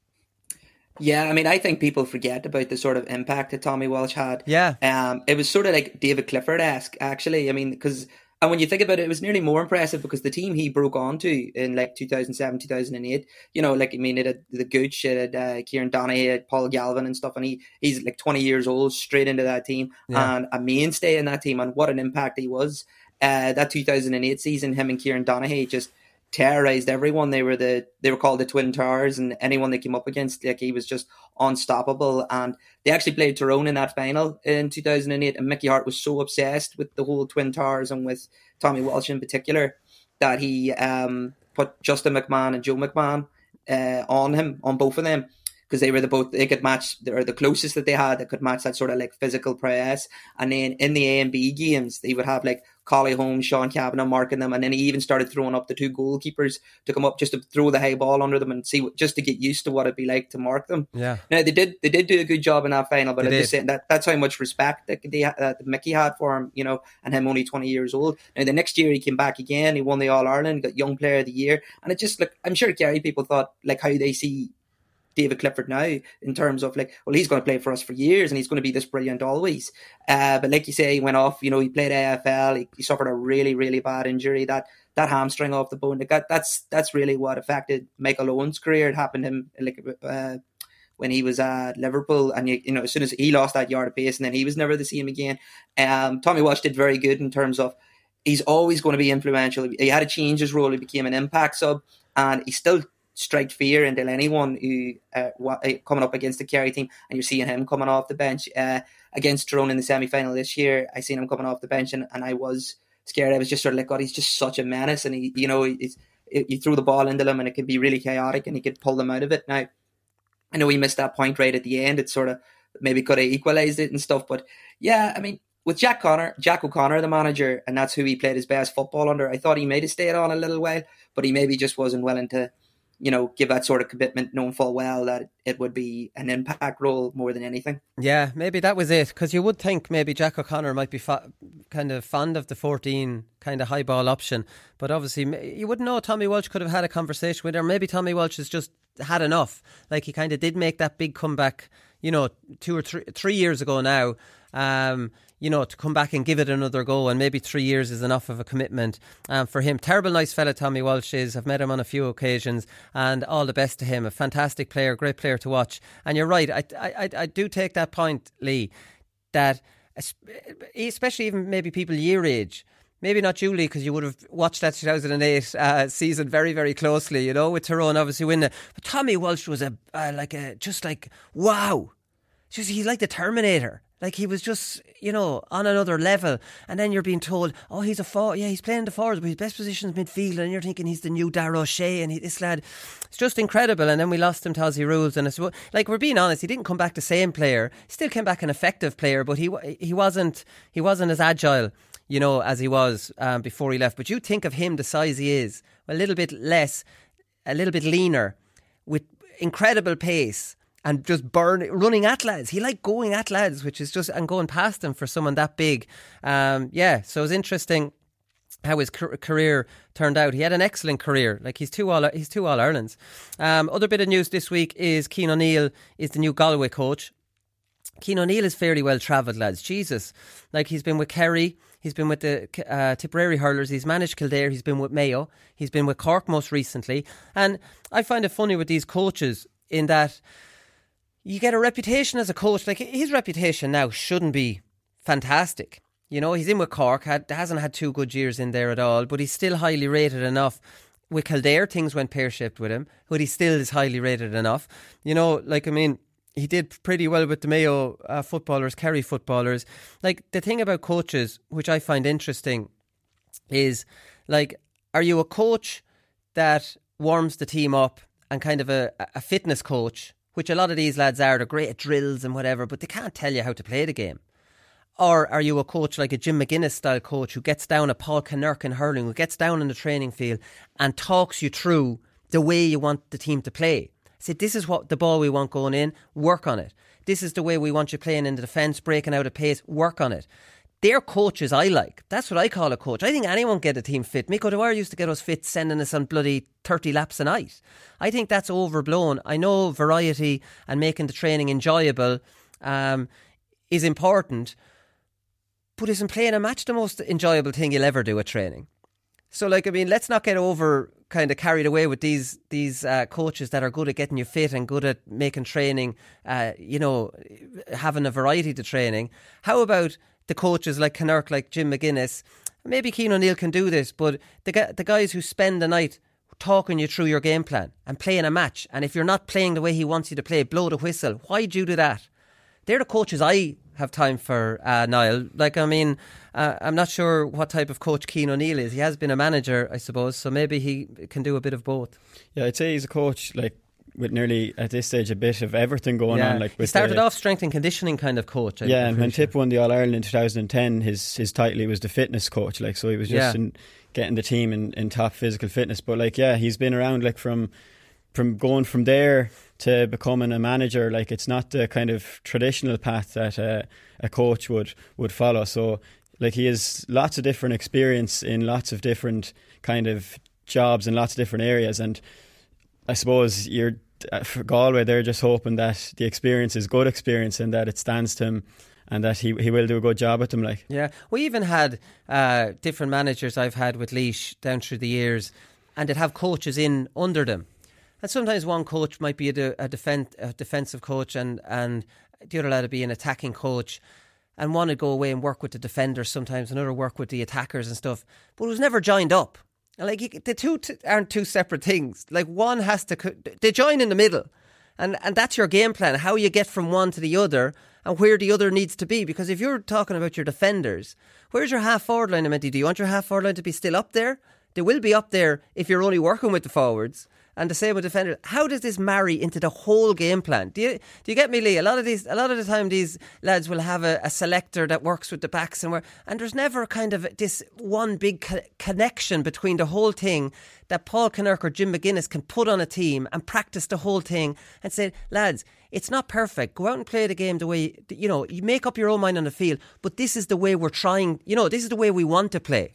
Yeah, I mean, I think people forget about the sort of impact that Tommy Walsh had. Yeah. It was sort of like David Clifford-esque, actually. I mean, and when you think about it, it was nearly more impressive because the team he broke onto in like 2007, 2008, it had the Gooch, it had Kieran Donaghy, it had Paul Galvin and stuff, and he's like 20 years old, straight into that team, and a mainstay in that team, and what an impact he was. That 2008 season, him and Kieran Donaghy just terrorized everyone. They were called the Twin Towers, and anyone they came up against, like, he was just unstoppable. And they actually played Tyrone in that final in 2008, and Mickey Hart was so obsessed with the whole Twin Towers and with Tommy Walsh in particular that he put Justin McMahon and Joe McMahon on both of them, because they could match, or the closest that they had that could match that sort of like physical prowess. And then in the A and B games, they would have like Collie Holmes, Sean Kavanagh marking them, and then he even started throwing up the two goalkeepers to come up just to throw the high ball under them and see, just to get used to what it'd be like to mark them. Yeah. Now they did do a good job in that final, but I'm just saying that's how much respect that Mickey had for him, and him only 20 years old. Now the next year he came back again, he won the All Ireland, got Young Player of the Year, and it just, like, I'm sure Kerry people thought, like, how they see David Clifford now, in terms of like, well, he's going to play for us for years and he's going to be this brilliant always. But like you say, he went off, he played AFL, he suffered a really, really bad injury, that hamstring off the bone. That's really what affected Michael Owen's career. It happened to him when he was at Liverpool, and as soon as he lost that yard of pace, and then he was never the same again. Tommy Walsh did very good in terms of, he's always going to be influential. He had to change his role, he became an impact sub, and he still strike fear into anyone who coming up against the Kerry team, and you're seeing him coming off the bench against Tyrone in the semi-final this year. I seen him coming off the bench, and I was scared. I was just sort of like, God, he's just such a menace, and you throw the ball into him and it can be really chaotic, and he could pull them out of it. Now, I know he missed that point right at the end. It sort of maybe could have equalised it and stuff, but yeah, I mean, with Jack O'Connor, the manager, and that's who he played his best football under, I thought he might have stayed on a little while, but he maybe just wasn't willing to give that sort of commitment, knowing full well that it would be an impact role more than anything. Yeah, maybe that was it, because you would think maybe Jack O'Connor might be kind of fond of the 14 kind of high ball option, but obviously you wouldn't know. Tommy Walsh could have had a conversation with her. Maybe Tommy Walsh has just had enough. Like, he kind of did make that big comeback, 2 or 3 years ago now. To come back and give it another go, and maybe 3 years is enough of a commitment for him. Terrible nice fella Tommy Walsh is. I've met him on a few occasions, and all the best to him. A fantastic player, great player to watch. And you're right, I do take that point, Lee, that especially even maybe people your age, maybe not you, Lee, because you would have watched that 2008 season very, very closely, with Tyrone obviously winning. But Tommy Walsh was wow. He's like the Terminator. Like, he was just, on another level. And then you're being told, oh, he's he's playing the forwards, but his best position is midfield. And you're thinking he's the new Darragh O'Shea, and this lad, it's just incredible. And then we lost him to Aussie Rules. And we're being honest, he didn't come back the same player. He still came back an effective player, but he wasn't as agile, you know, as he was before he left. But you think of him, the size he is, a little bit less, a little bit leaner, with incredible pace and just running at lads. He liked going at lads, which is just, and going past them for someone that big. So it was interesting how his career turned out. He had an excellent career. Like, he's two All-Irelands. Other bit of news this week is Cian O'Neill is the new Galway coach. Cian O'Neill is fairly well travelled, lads. Jesus. Like, he's been with Kerry, he's been with the Tipperary Hurlers, he's managed Kildare, he's been with Mayo, he's been with Cork most recently. And I find it funny with these coaches in that you get a reputation as a coach. Like, his reputation now shouldn't be fantastic. You know, he's in with Cork, hasn't had 2 good years in there at all, but he's still highly rated enough. With Kildare, things went pear-shaped with him, but he still is highly rated enough. You know, like, I mean, he did pretty well with the Mayo footballers, Kerry footballers. Like, the thing about coaches, which I find interesting, is, like, are you a coach that warms the team up and kind of a fitness coach, which a lot of these lads are? They're great at drills and whatever, but they can't tell you how to play the game. Or are you a coach like a Jim McGuinness style coach who gets down at Paul Kinnerk in hurling, who gets down in the training field and talks you through the way you want the team to play? Say, this is what the ball we want going in, work on it. This is the way we want you playing in the defence, breaking out of pace, work on it. They're coaches I like. That's what I call a coach. I think anyone can get a team fit. Mick O'Dwyer used to get us fit, sending us on bloody 30 laps a night. I think that's overblown. I know variety and making the training enjoyable is important, but isn't playing a match the most enjoyable thing you'll ever do at training? So, like, I mean, let's not get over kind of carried away with these coaches that are good at getting you fit and good at making training, you know, having a variety to training. How about the coaches like Kinnerk, like Jim McGuinness? Maybe Cian O'Neill can do this, but the guys who spend the night talking you through your game plan and playing a match, and if you're not playing the way he wants you to play, blow the whistle. Why'd you do that? They're the coaches I have time for, Niall. Like, I mean, I'm not sure what type of coach Cian O'Neill is. He has been a manager, I suppose, so maybe he can do a bit of both. Yeah, I'd say he's a coach, like, with nearly, at this stage, a bit of everything going on. Like, with he started off strength and conditioning kind of coach. And when Tip won the All-Ireland in 2010, his title, he was the fitness coach. Like, so he was just getting the team in top physical fitness. But, like, he's been around, like, from going from there to becoming a manager. Like, it's not the kind of traditional path that a coach would follow. So, like, he has lots of different experience in lots of different kind of jobs in lots of different areas. And I suppose for Galway, they're just hoping that the experience is good experience and that it stands to him, and that he will do a good job at them. Like, yeah, we even had different managers I've had with Laois down through the years, and they'd have coaches in under them. And sometimes one coach might be a defensive coach, and the other lad would be an attacking coach, and one would go away and work with the defenders sometimes, another work with the attackers and stuff. But it was never joined up. Like, the two aren't two separate things. Like, one has to, they join in the middle, and that's your game plan, how you get from one to the other and where the other needs to be. Because if you're talking about your defenders, where's your half forward line? Do you want your half forward line to be still up there? They will be up there if you're only working with the forwards. And the same with defenders. How does this marry into the whole game plan? Do you get me, Lee? A lot of the time, these lads will have a selector that works with the backs, and there's never kind of this one big connection between the whole thing that Paul Kinnerk or Jim McGuinness can put on a team and practice the whole thing and say, lads, it's not perfect. Go out and play the game the way, you know, you make up your own mind on the field, but this is the way we're trying, you know, this is the way we want to play.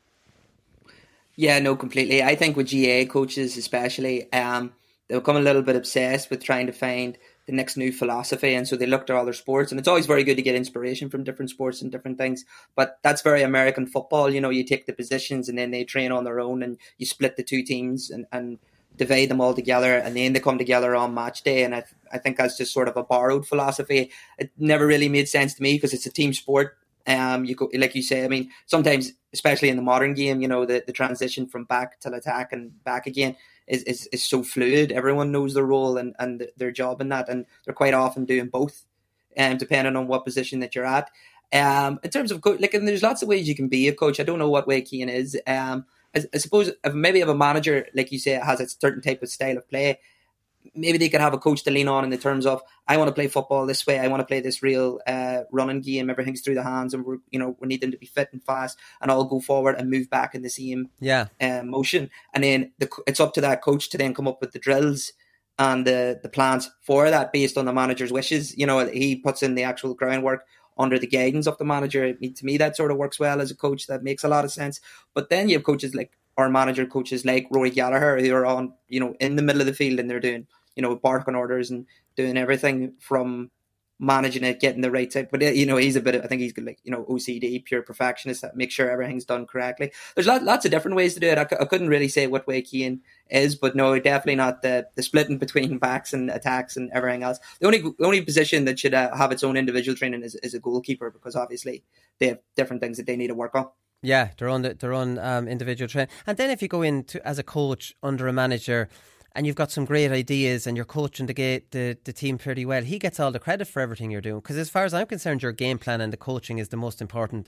Yeah, no, completely. I think with GA coaches especially, they become a little bit obsessed with trying to find the next new philosophy, and so they look to other sports. And it's always very good to get inspiration from different sports and different things, but that's very American football. You know, you take the positions and then they train on their own, and you split the two teams and divide them all together, and then they come together on match day. And I think that's just sort of a borrowed philosophy. It never really made sense to me because it's a team sport. You go, like you say, I mean, sometimes, especially in the modern game, you know, the transition from back to attack and back again is so fluid. Everyone knows their role and their job in that, and they're quite often doing both, depending on what position that you're at. In terms of coach, like, and there's lots of ways you can be a coach. I don't know what way Cian is. I suppose if maybe if a manager, like you say, has a certain type of style of play, maybe they could have a coach to lean on in the terms of, I want to play football this way. I want to play this real running game. Everything's through the hands, and we need them to be fit and fast, and all go forward and move back in the same motion. And then it's up to that coach to then come up with the drills and the plans for that based on the manager's wishes. He puts in the actual groundwork under the guidance of the manager. To me, that sort of works well as a coach. That makes a lot of sense. But then you have coaches like, or manager coaches like Rory Gallagher, who are on, in the middle of the field, and they're doing, barking orders and doing everything from managing it, getting the right type. But he's a bit of, I think he's like, OCD, pure perfectionist, that makes sure everything's done correctly. There's lots of different ways to do it. I couldn't really say what way Cian is, but no, definitely not the splitting between backs and attacks and everything else. The only position that should have its own individual training is a goalkeeper, because obviously they have different things that they need to work on. Yeah, their own individual training. And then if you go in as a coach under a manager, and you've got some great ideas, and you're coaching the team pretty well, he gets all the credit for everything you're doing. Because as far as I'm concerned, your game plan and the coaching is the most important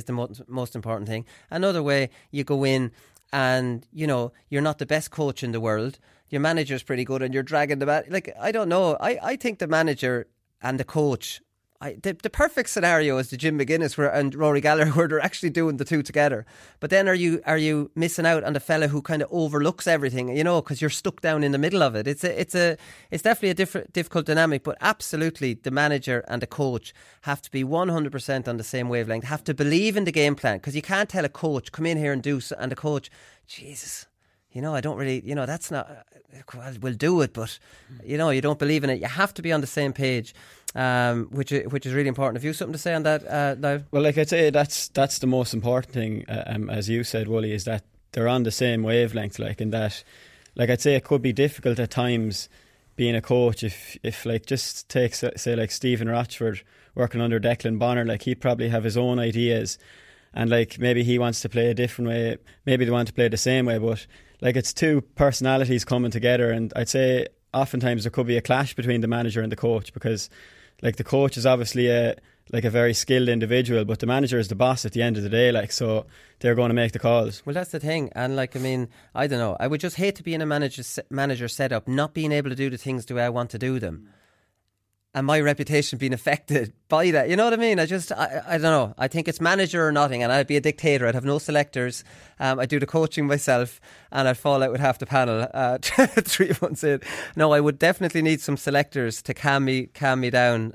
thing. Another way, you go in and you're not the best coach in the world. Your manager's pretty good, and you're dragging the bat. Like, I don't know. I think the manager and the coach, the perfect scenario is the Jim McGuinness and Rory Gallagher, where they're actually doing the two together. But then are you missing out on the fella who kind of overlooks everything, because you're stuck down in the middle of it. It's definitely a difficult dynamic, but absolutely the manager and the coach have to be 100% on the same wavelength, have to believe in the game plan, because you can't tell a coach, come in here and do, and the coach, Jesus, I don't really, that's not, well, we'll do it, but, you don't believe in it. You have to be on the same page, which is really important. Have you something to say on that, Niall? Well, like I'd say, that's the most important thing, as you said, Wooly, is that they're on the same wavelength, and that, I'd say it could be difficult at times being a coach if just take, say, like Stephen Rochford working under Declan Bonner, he'd probably have his own ideas, and maybe he wants to play a different way, maybe they want to play the same way, but it's two personalities coming together, and I'd say oftentimes there could be a clash between the manager and the coach, because the coach is obviously a very skilled individual, but the manager is the boss at the end of the day, so they're going to make the calls. Well, that's the thing, and I don't know, I would just hate to be in a manager setup, not being able to do the things the way I want to do them, and my reputation being affected by that. You know what I mean? I don't know. I think it's manager or nothing, and I'd be a dictator. I'd have no selectors. I'd do the coaching myself, and I'd fall out with half the panel 3 months in. No, I would definitely need some selectors to calm me down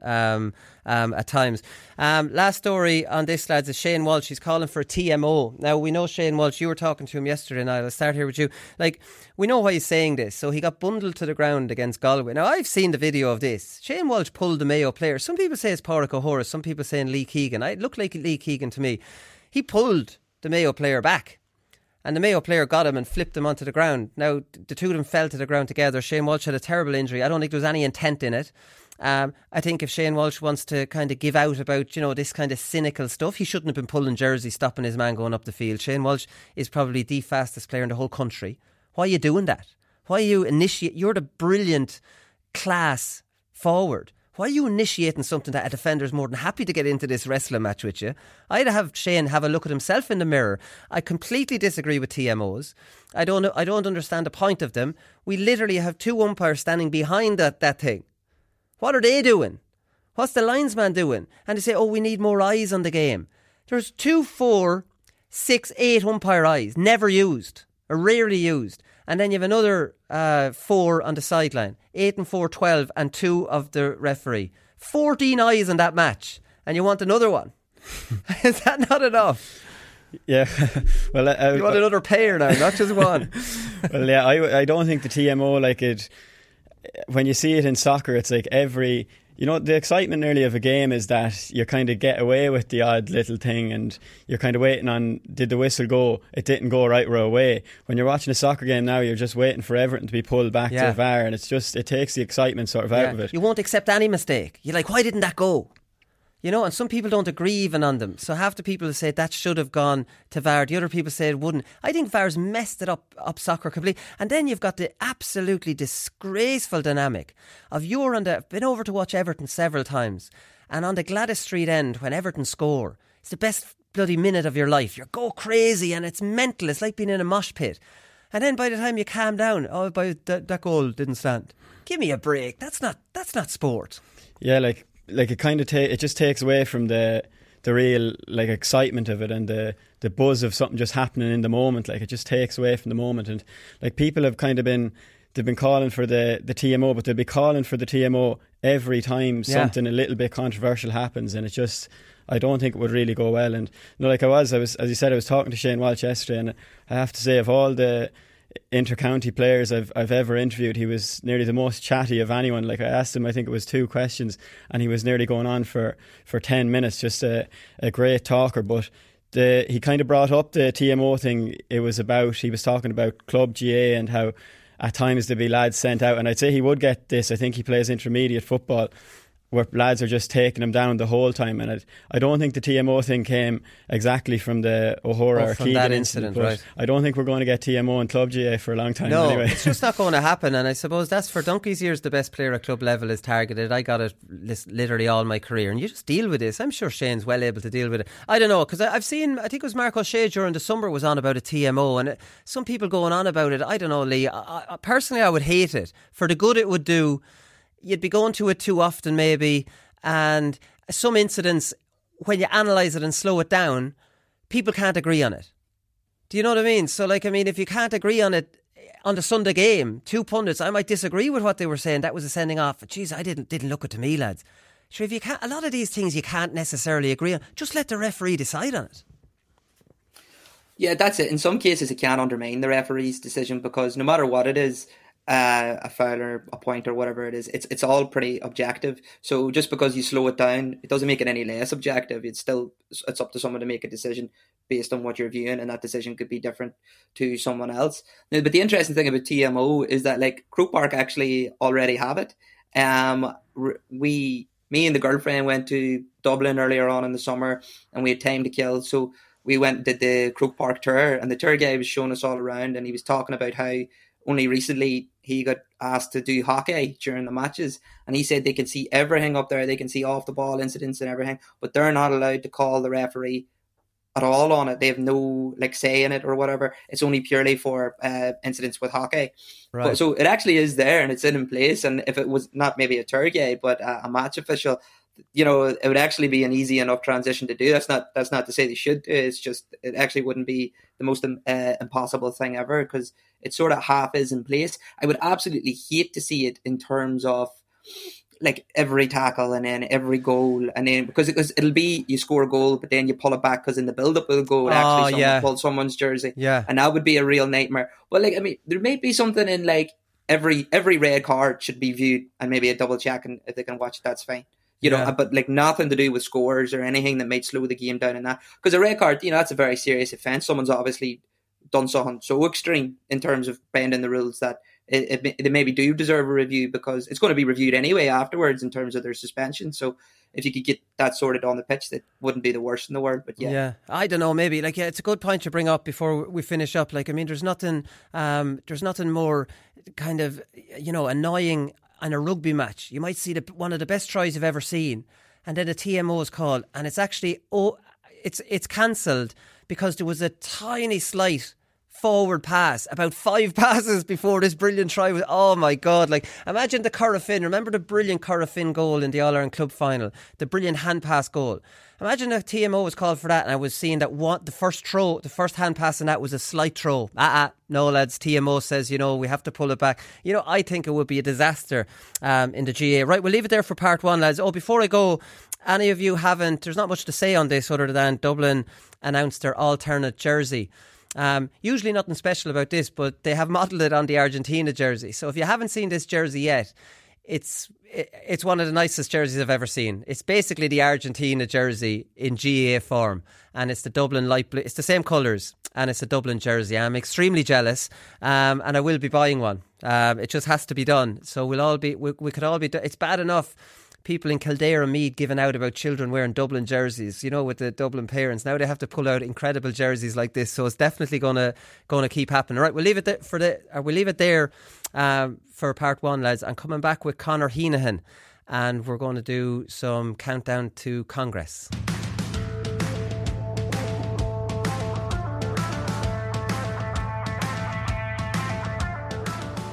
at times. Last story on this, lads, is Shane Walsh. He's calling for a TMO. Now, we know Shane Walsh. You were talking to him yesterday, and I'll start here with you. We know why he's saying this. So he got bundled to the ground against Galway. Now, I've seen the video of this. Shane Walsh pulled the Mayo player. Some people say it's Pádraig O'Hora. Some people saying Lee Keegan. It looked like Lee Keegan to me. He pulled the Mayo player back, and the Mayo player got him and flipped him onto the ground. Now, the two of them fell to the ground together. Shane Walsh had a terrible injury. I don't think there was any intent in it. I think if Shane Walsh wants to kind of give out about, this kind of cynical stuff, he shouldn't have been pulling jerseys, stopping his man going up the field. Shane Walsh is probably the fastest player in the whole country. Why are you doing that? Why are you you're the brilliant class forward. Why are you initiating something that a defender is more than happy to get into this wrestling match with you? I'd have Shane have a look at himself in the mirror. I completely disagree with TMOs. I don't understand the point of them. We literally have two umpires standing behind that thing. What are they doing? What's the linesman doing? And they say, we need more eyes on the game. There's 2, 4, 6, 8 umpire eyes, never used, or rarely used. And then you have another 4 on the sideline. 8 and 4, 12, and 2 of the referee. 14 eyes on that match. And you want another one. Is that not enough? Yeah. Well, you want another pair now, not just one. Well, yeah, I don't think the TMO, when you see it in soccer, it's every... the excitement nearly of a game is that you kind of get away with the odd little thing, and you're kind of waiting on, did the whistle go? It didn't go, right, we're away. When you're watching a soccer game now, you're just waiting for everything to be pulled back to the VAR, and it takes the excitement sort of out of it. You won't accept any mistake. You're like, why didn't that go? And some people don't agree even on them. So half the people say that should have gone to VAR. The other people say it wouldn't. I think VAR's messed it up soccer completely. And then you've got the absolutely disgraceful dynamic of I've been over to watch Everton several times, and on the Gladys Street end when Everton score, it's the best bloody minute of your life. You go crazy and it's mental. It's like being in a mosh pit. And then by the time you calm down, that goal didn't stand. Give me a break. That's not sport. Yeah, like it kind of it just takes away from the real like excitement of it and the buzz of something just happening in the moment. Like it just takes away from the moment. And like people have kind of they've been calling for the TMO, but they'll be calling for the TMO every time something a little bit controversial happens, and it just, I don't think it would really go well. And like I was, as you said, I was talking to Shane Walsh yesterday, and I have to say, of all the inter-county players I've ever interviewed, he was nearly the most chatty of anyone. Like I asked him, I think it was 2 questions, and he was nearly going on for 10 minutes. Just a great talker. But he kind of brought up the TMO thing. He was talking about Club GA and how at times there'd be lads sent out, and I'd say he would get this. I think he plays intermediate football, where lads are just taking him down the whole time. And I don't think the TMO thing came exactly from the O'Hora or Keegan that incident, right? I don't think we're going to get TMO and Club GA for a long time. No, anyway. It's just not going to happen. And I suppose that's for Donkey's years, the best player at club level is targeted. I got it literally all my career, and you just deal with this. I'm sure Shane's well able to deal with it. I don't know, because I've seen, I think it was Mark O'Shea during the summer was on about a TMO, and some people going on about it. I don't know, Lee. Personally, I would hate it. For the good it would do, you'd be going to it too often maybe. And some incidents, when you analyse it and slow it down, people can't agree on it. Do you know what I mean? So, like, I mean, if you can't agree on it on the Sunday game, 2 pundits, I might disagree with what they were saying. That was a sending off. Jeez, I didn't look it to me, lads. Sure, if you can't, a lot of these things you can't necessarily agree on. Just let the referee decide on it. Yeah, that's it. In some cases, it can undermine the referee's decision, because no matter what it is, a foul or a point or whatever it is, it's all pretty objective. So just because you slow it down, it doesn't make it any less objective. It's up to someone to make a decision based on what you're viewing, and that decision could be different to someone else. But the interesting thing about TMO is that, like, Croke Park actually already have it. Me and the girlfriend went to Dublin earlier on in the summer, and we had time to kill, so we went and did the Croke Park tour, and the tour guy was showing us all around, and he was talking about how only recently he got asked to do hockey during the matches, and he said they can see everything up there. They can see off the ball incidents and everything, but they're not allowed to call the referee at all on it. They have no say in it or whatever. It's only purely for incidents with hockey. Right. But, so it actually is there and it's in place. And if it was not maybe a tour guy but a match official, you know, it would actually be an easy enough transition to do. That's not to say they should do it. It's just, it actually wouldn't be the most impossible thing ever, because it sort of half is in place. I would absolutely hate to see it in terms of like every tackle and then every goal, and then because it'll be you score a goal but then you pull it back because in the build up of the goal actually someone pulled someone's jersey, and that would be a real nightmare. But like, I mean, there may be something in like every red card should be viewed and maybe a double check, and if they can watch it, that's fine. You know, but like nothing to do with scores or anything that might slow the game down in that. Because a red card, you know, that's a very serious offence. Someone's obviously done something so extreme in terms of bending the rules that they maybe do deserve a review, because it's going to be reviewed anyway afterwards in terms of their suspension. So if you could get that sorted on the pitch, that wouldn't be the worst in the world. But yeah, I don't know, maybe like, it's a good point to bring up before we finish up. Like, I mean, there's nothing more kind of, you know, annoying in a rugby match. You might see one of the best tries you've ever seen, and then a TMO is called, and it's actually it's cancelled because there was a tiny slight forward pass about 5 passes before this brilliant try was. Oh my God, like imagine the Corofin. Remember the brilliant Corofin goal in the All-Ireland Club final, the brilliant hand pass goal. Imagine a TMO was called for that, and I was seeing that the first hand pass in that was a slight throw. No lads, TMO says, you know, we have to pull it back. You know, I think it would be a disaster in the GA. Right, we'll leave it there for part one, lads. Oh, before I go, any of you there's not much to say on this other than Dublin announced their alternate jersey. Usually nothing special about this, but they have modelled it on the Argentina jersey. So if you haven't seen this jersey yet, it's one of the nicest jerseys I've ever seen. It's basically the Argentina jersey in GAA form, and it's the Dublin light blue. It's the same colours, and it's a Dublin jersey. I'm extremely jealous, and I will be buying one. It just has to be done. So we could all be. It's bad enough people in Kildare and Meath giving out about children wearing Dublin jerseys, you know, with the Dublin parents. Now they have to pull out incredible jerseys like this, so it's definitely going to keep happening. All right, we'll leave it there for part one, lads. I'm coming back with Conor Heenahan, and we're going to do some countdown to Congress.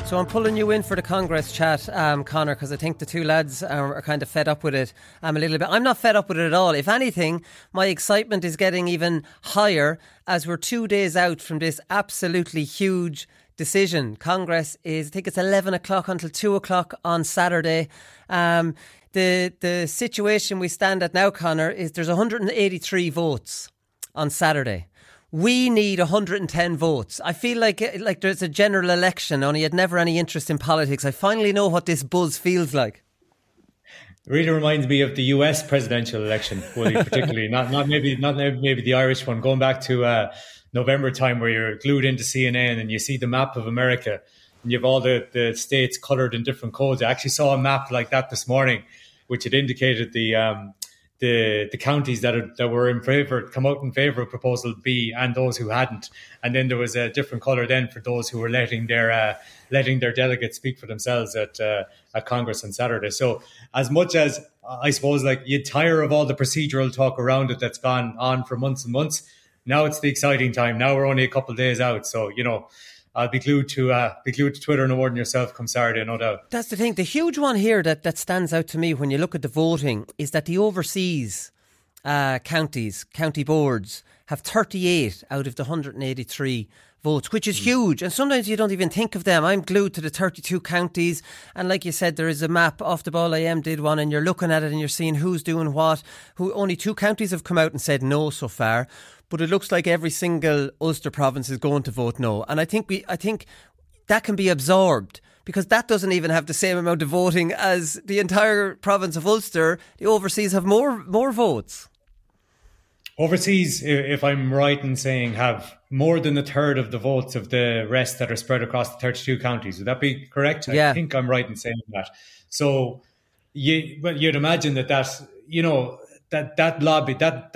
So I'm pulling you in for the Congress chat, Conor, because I think the two lads are kind of fed up with it a little bit. I'm not fed up with it at all. If anything, my excitement is getting even higher as we're 2 days out from this absolutely huge decision. Congress is, I think it's 11 o'clock until 2 o'clock on Saturday. The situation we stand at now, Conor, is there's 183 votes on Saturday. We need 110 votes. I feel like there's a general election, only had never any interest in politics. I finally know what this buzz feels like. It really reminds me of the US presidential election, particularly not maybe the Irish one. Going back to November time, where you're glued into CNN and you see the map of America, and you have all the states coloured in different codes. I actually saw a map like that this morning, which had indicated the counties that were in favour, come out in favour of Proposal B, and those who hadn't. And then there was a different colour then for those who were letting their delegates speak for themselves at Congress on Saturday. So as much as I suppose like you tire of all the procedural talk around it that's gone on for months and months, now it's the exciting time. Now we're only a couple of days out, so I'll be glued to Twitter no more than yourself come Saturday, no doubt. That's the thing. The huge one here that stands out to me when you look at the voting is that the overseas counties, county boards, have 38 out of the 183 votes, which is huge. And sometimes you don't even think of them. I'm glued to the 32 counties. And like you said, there is a map. Off the Ball IM did one, and you're looking at it and you're seeing who's doing what. Only 2 counties have come out and said no so far. But it looks like every single Ulster province is going to vote no. And I think that can be absorbed, because that doesn't even have the same amount of voting as the entire province of Ulster. The overseas have more votes. Overseas, if I'm right in saying, have more than a third of the votes of the rest that are spread across the 32 counties. Would that be correct? Yeah. I think I'm right in saying that. So you'd imagine that lobby,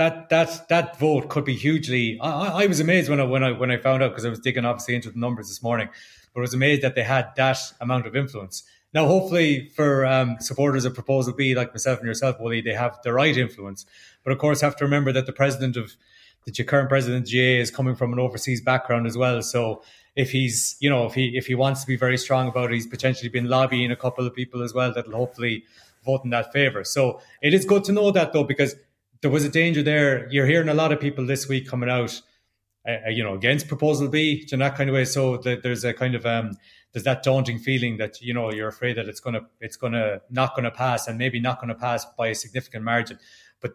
that vote could be hugely. I was amazed when I found out, because I was digging obviously into the numbers this morning, but I was amazed that they had that amount of influence. Now, hopefully for supporters of Proposal B, like myself and yourself, Willie, they have the right influence. But of course, have to remember that the current president of GA is coming from an overseas background as well. So if he's, if he wants to be very strong about it, he's potentially been lobbying a couple of people as well that'll hopefully vote in that favour. So it is good to know that, though, because there was a danger there. You're hearing a lot of people this week coming out, against Proposal B in that kind of way. So there's a kind of there's that daunting feeling that you're afraid that it's not gonna pass, and maybe not gonna pass by a significant margin. But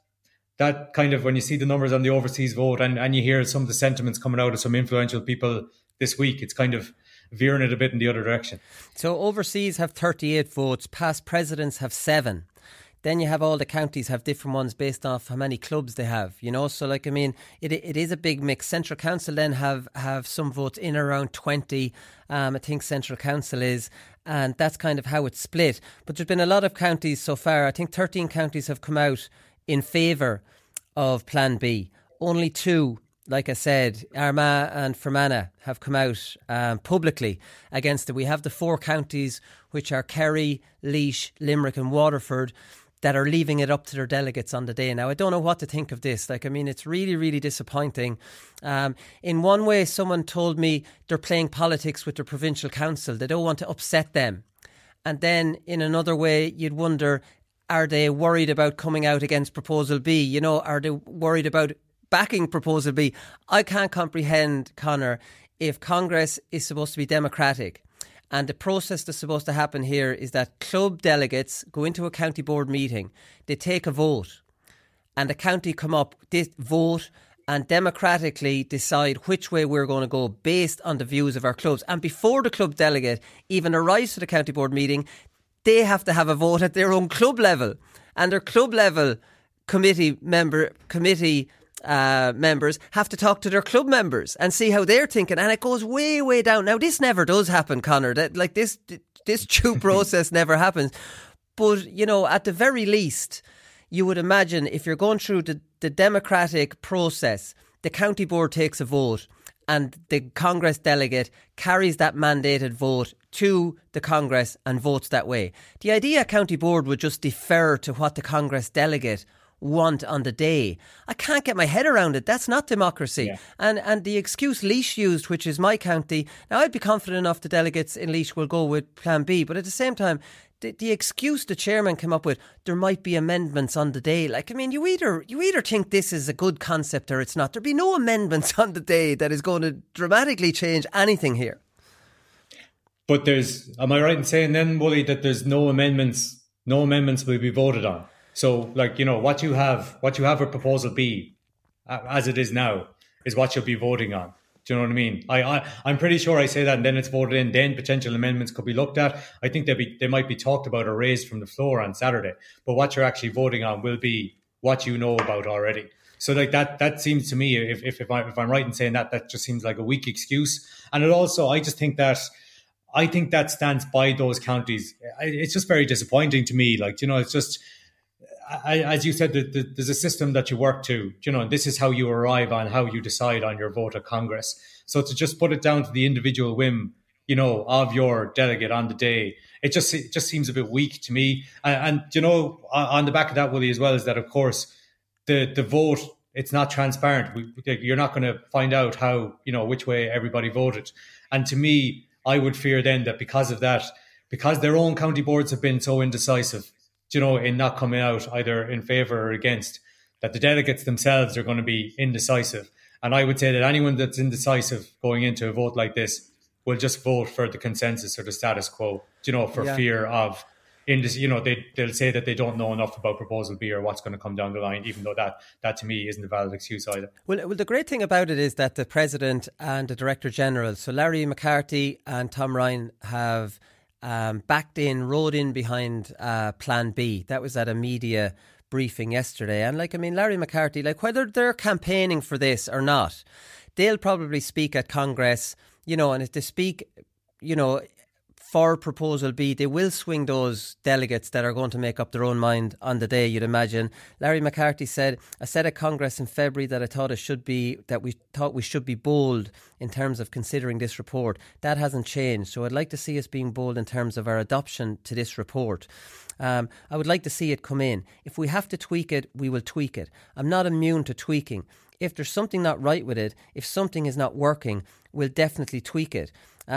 that kind of, when you see the numbers on the overseas vote and you hear some of the sentiments coming out of some influential people this week, it's kind of veering it a bit in the other direction. So overseas have 38 votes, past presidents have 7. Then you have all the counties have different ones based off how many clubs they have, So, it is a big mix. Central Council then have some votes in around 20. I think Central Council is, and that's kind of how it's split. But there's been a lot of counties so far. I think 13 counties have come out in favour of Plan B. Only 2, like I said, Armagh and Fermanagh, have come out publicly against it. We have the 4 counties, which are Kerry, Laois, Limerick and Waterford, that are leaving it up to their delegates on the day. Now, I don't know what to think of this. It's really, really disappointing. In one way, someone told me they're playing politics with their provincial council. They don't want to upset them. And then in another way, you'd wonder, are they worried about coming out against Proposal B? Are they worried about backing Proposal B? I can't comprehend, Conor, if Congress is supposed to be democratic, and the process that's supposed to happen here is that club delegates go into a county board meeting, they take a vote, and the county come up, they vote and democratically decide which way we're going to go based on the views of our clubs. And before the club delegate even arrives to the county board meeting, they have to have a vote at their own club level. And their club level committee members have to talk to their club members and see how they're thinking, and it goes way, way down. Now, this never does happen, Conor. This due process never happens. But at the very least, you would imagine if you're going through the democratic process, the county board takes a vote, and the Congress delegate carries that mandated vote to the Congress and votes that way. The idea a county board would just defer to what the Congress delegate want on the day. I can't get my head around it. That's not democracy. Yeah. And the excuse Laois used, which is my county, now I'd be confident enough the delegates in Laois will go with Plan B, but at the same time, the excuse the chairman came up with, there might be amendments on the day. Like, I mean, you either think this is a good concept or it's not. There'd be no amendments on the day that is going to dramatically change anything here. But am I right in saying then, Wooly, that there's no amendments will be voted on? So, like, what you have with Proposal B, as it is now, is what you'll be voting on. Do you know what I mean? I'm pretty sure I say that and then it's voted in, then potential amendments could be looked at. I think they might be talked about or raised from the floor on Saturday. But what you're actually voting on will be what you know about already. So like that seems to me, if I'm right in saying that just seems like a weak excuse. And it also, I think that stands by those counties. It's just very disappointing to me. Like, it's just, as you said, there's a system that you work to, and this is how you arrive on how you decide on your vote at Congress. So to just put it down to the individual whim, of your delegate on the day, it just seems a bit weak to me. And on the back of that, Willie, as well, is that, of course, the vote, it's not transparent. You're not going to find out how, which way everybody voted. And to me, I would fear then that because of that, because their own county boards have been so indecisive, in not coming out either in favour or against, that the delegates themselves are going to be indecisive. And I would say that anyone that's indecisive going into a vote like this will just vote for the consensus or the status quo, fear of, they'll say that they don't know enough about Proposal B or what's going to come down the line, even though that to me isn't a valid excuse either. Well, the great thing about it is that the President and the Director General, so Larry McCarthy and Tom Ryan, have rode in behind Plan B. That was at a media briefing yesterday. And Larry McCarthy, whether they're campaigning for this or not, they'll probably speak at Congress, and if they speak, for Proposal B, they will swing those delegates that are going to make up their own mind on the day, you'd imagine. Larry McCarthy said, I said at Congress in February that we thought we should be bold in terms of considering this report. That hasn't changed. So I'd like to see us being bold in terms of our adoption to this report. I would like to see it come in. If we have to tweak it, we will tweak it. I'm not immune to tweaking. If there's something not right with it, if something is not working, we'll definitely tweak it.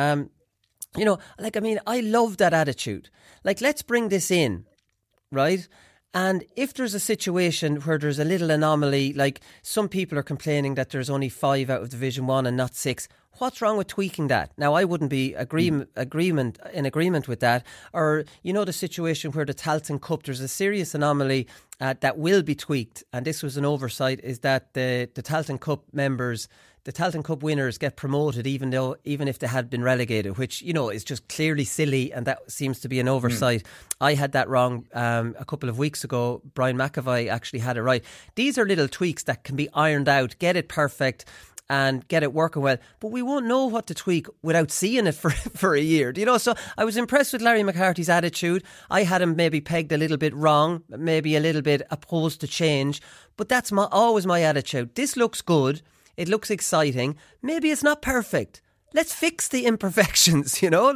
I love that attitude. Let's bring this in, right? And if there's a situation where there's a little anomaly, like some people are complaining that there's only 5 out of Division 1 and not 6, what's wrong with tweaking that? Now, I wouldn't be in agreement with that. Or, the situation where the Tailteann Cup, there's a serious anomaly that will be tweaked. And this was an oversight, is that the Tailteann Cup members, the Tailteann Cup winners, get promoted even if they had been relegated, which, is just clearly silly, and that seems to be an oversight. I had that wrong a couple of weeks ago. Brian McAvoy actually had it right. These are little tweaks that can be ironed out, get it perfect and get it working well, but we won't know what to tweak without seeing it for a year. So I was impressed with Larry McCarthy's attitude. I had him maybe pegged a little bit wrong, maybe a little bit opposed to change, but that's always my attitude. This looks good. It looks exciting. Maybe it's not perfect. Let's fix the imperfections,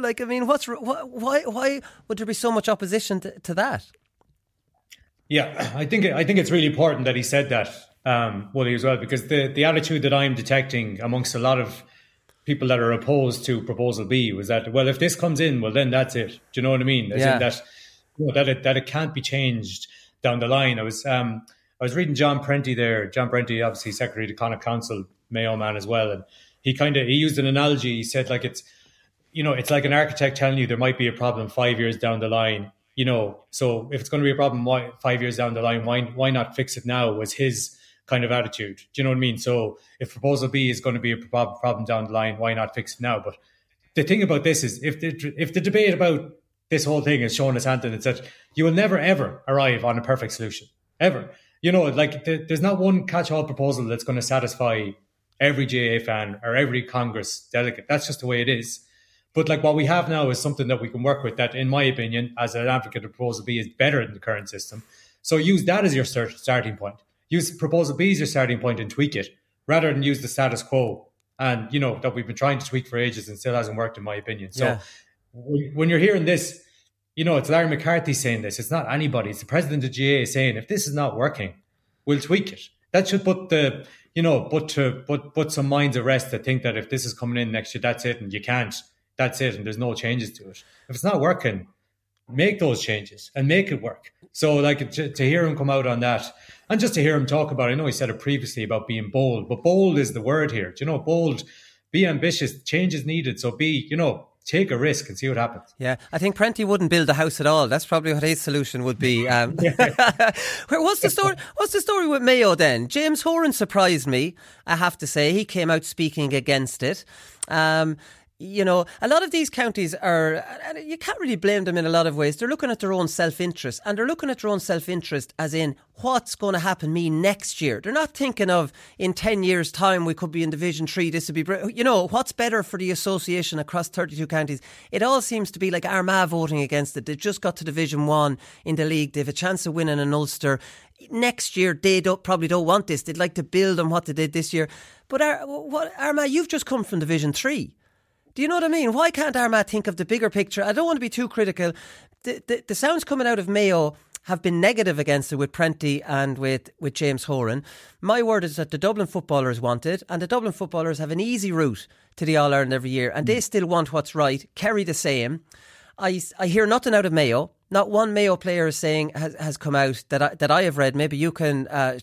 why would there be so much opposition to that? Yeah, I think it's really important that he said that, Wooly, as well, because the attitude that I'm detecting amongst a lot of people that are opposed to Proposal B was that, well, if this comes in, well, then that's it. Do you know what I mean? As in that it can't be changed down the line. I was reading John Prenty there. John Prenty, obviously Secretary to Connacht Council, Mayo man as well, and he used an analogy. He said, it's like an architect telling you there might be a problem 5 years down the line. So if it's going to be a problem 5 years down the line, why not fix it now? Was his kind of attitude. Do you know what I mean? So if Proposal B is going to be a problem down the line, why not fix it now? But the thing about this is, if the debate about this whole thing is Sean Hampton, it's that you will never ever arrive on a perfect solution ever. There's not one catch-all proposal that's going to satisfy every GAA fan or every Congress delegate. That's just the way it is. But what we have now is something that we can work with that, in my opinion, as an advocate of Proposal B, is better than the current system. So use that as your starting point. Use Proposal B as your starting point and tweak it, rather than use the status quo and, that we've been trying to tweak for ages and still hasn't worked, in my opinion. So when you're hearing this, it's Larry McCarthy saying this. It's not anybody. It's the president of GAA saying, if this is not working, we'll tweak it. That should put put some minds at rest that think that if this is coming in next year, that's it, and you can't. That's it, and there's no changes to it. If it's not working, make those changes and make it work. So, like, to hear him come out on that, and just to hear him talk about, I know he said it previously about being bold, but bold is the word here. Do you know, bold, be ambitious, change is needed. So take a risk and see what happens. Yeah, I think Prenti wouldn't build a house at all. That's probably what his solution would be. What's the story? What's the story with Mayo then? James Horan surprised me, I have to say. He came out speaking against it. You know, a lot of these counties are, you can't really blame them in a lot of ways. They're looking at their own self-interest, and they're looking at their own self-interest as in what's going to happen me next year. They're not thinking of in 10 years' time we could be in Division 3, this would be, you know, what's better for the association across 32 counties. It all seems to be like Armagh voting against it. They've just got to Division 1 in the league. They have a chance of winning an Ulster. Next year, they probably don't want this. They'd like to build on what they did this year. But Armagh, you've just come from Division 3. Do you know what I mean? Why can't Armagh think of the bigger picture? I don't want to be too critical. The sounds coming out of Mayo have been negative against it with Prenti and with James Horan. My word is that the Dublin footballers want it, and the Dublin footballers have an easy route to the All-Ireland every year, and they still want what's right. Kerry the same. I hear nothing out of Mayo. Not one Mayo player is saying has come out that I have read. Maybe you can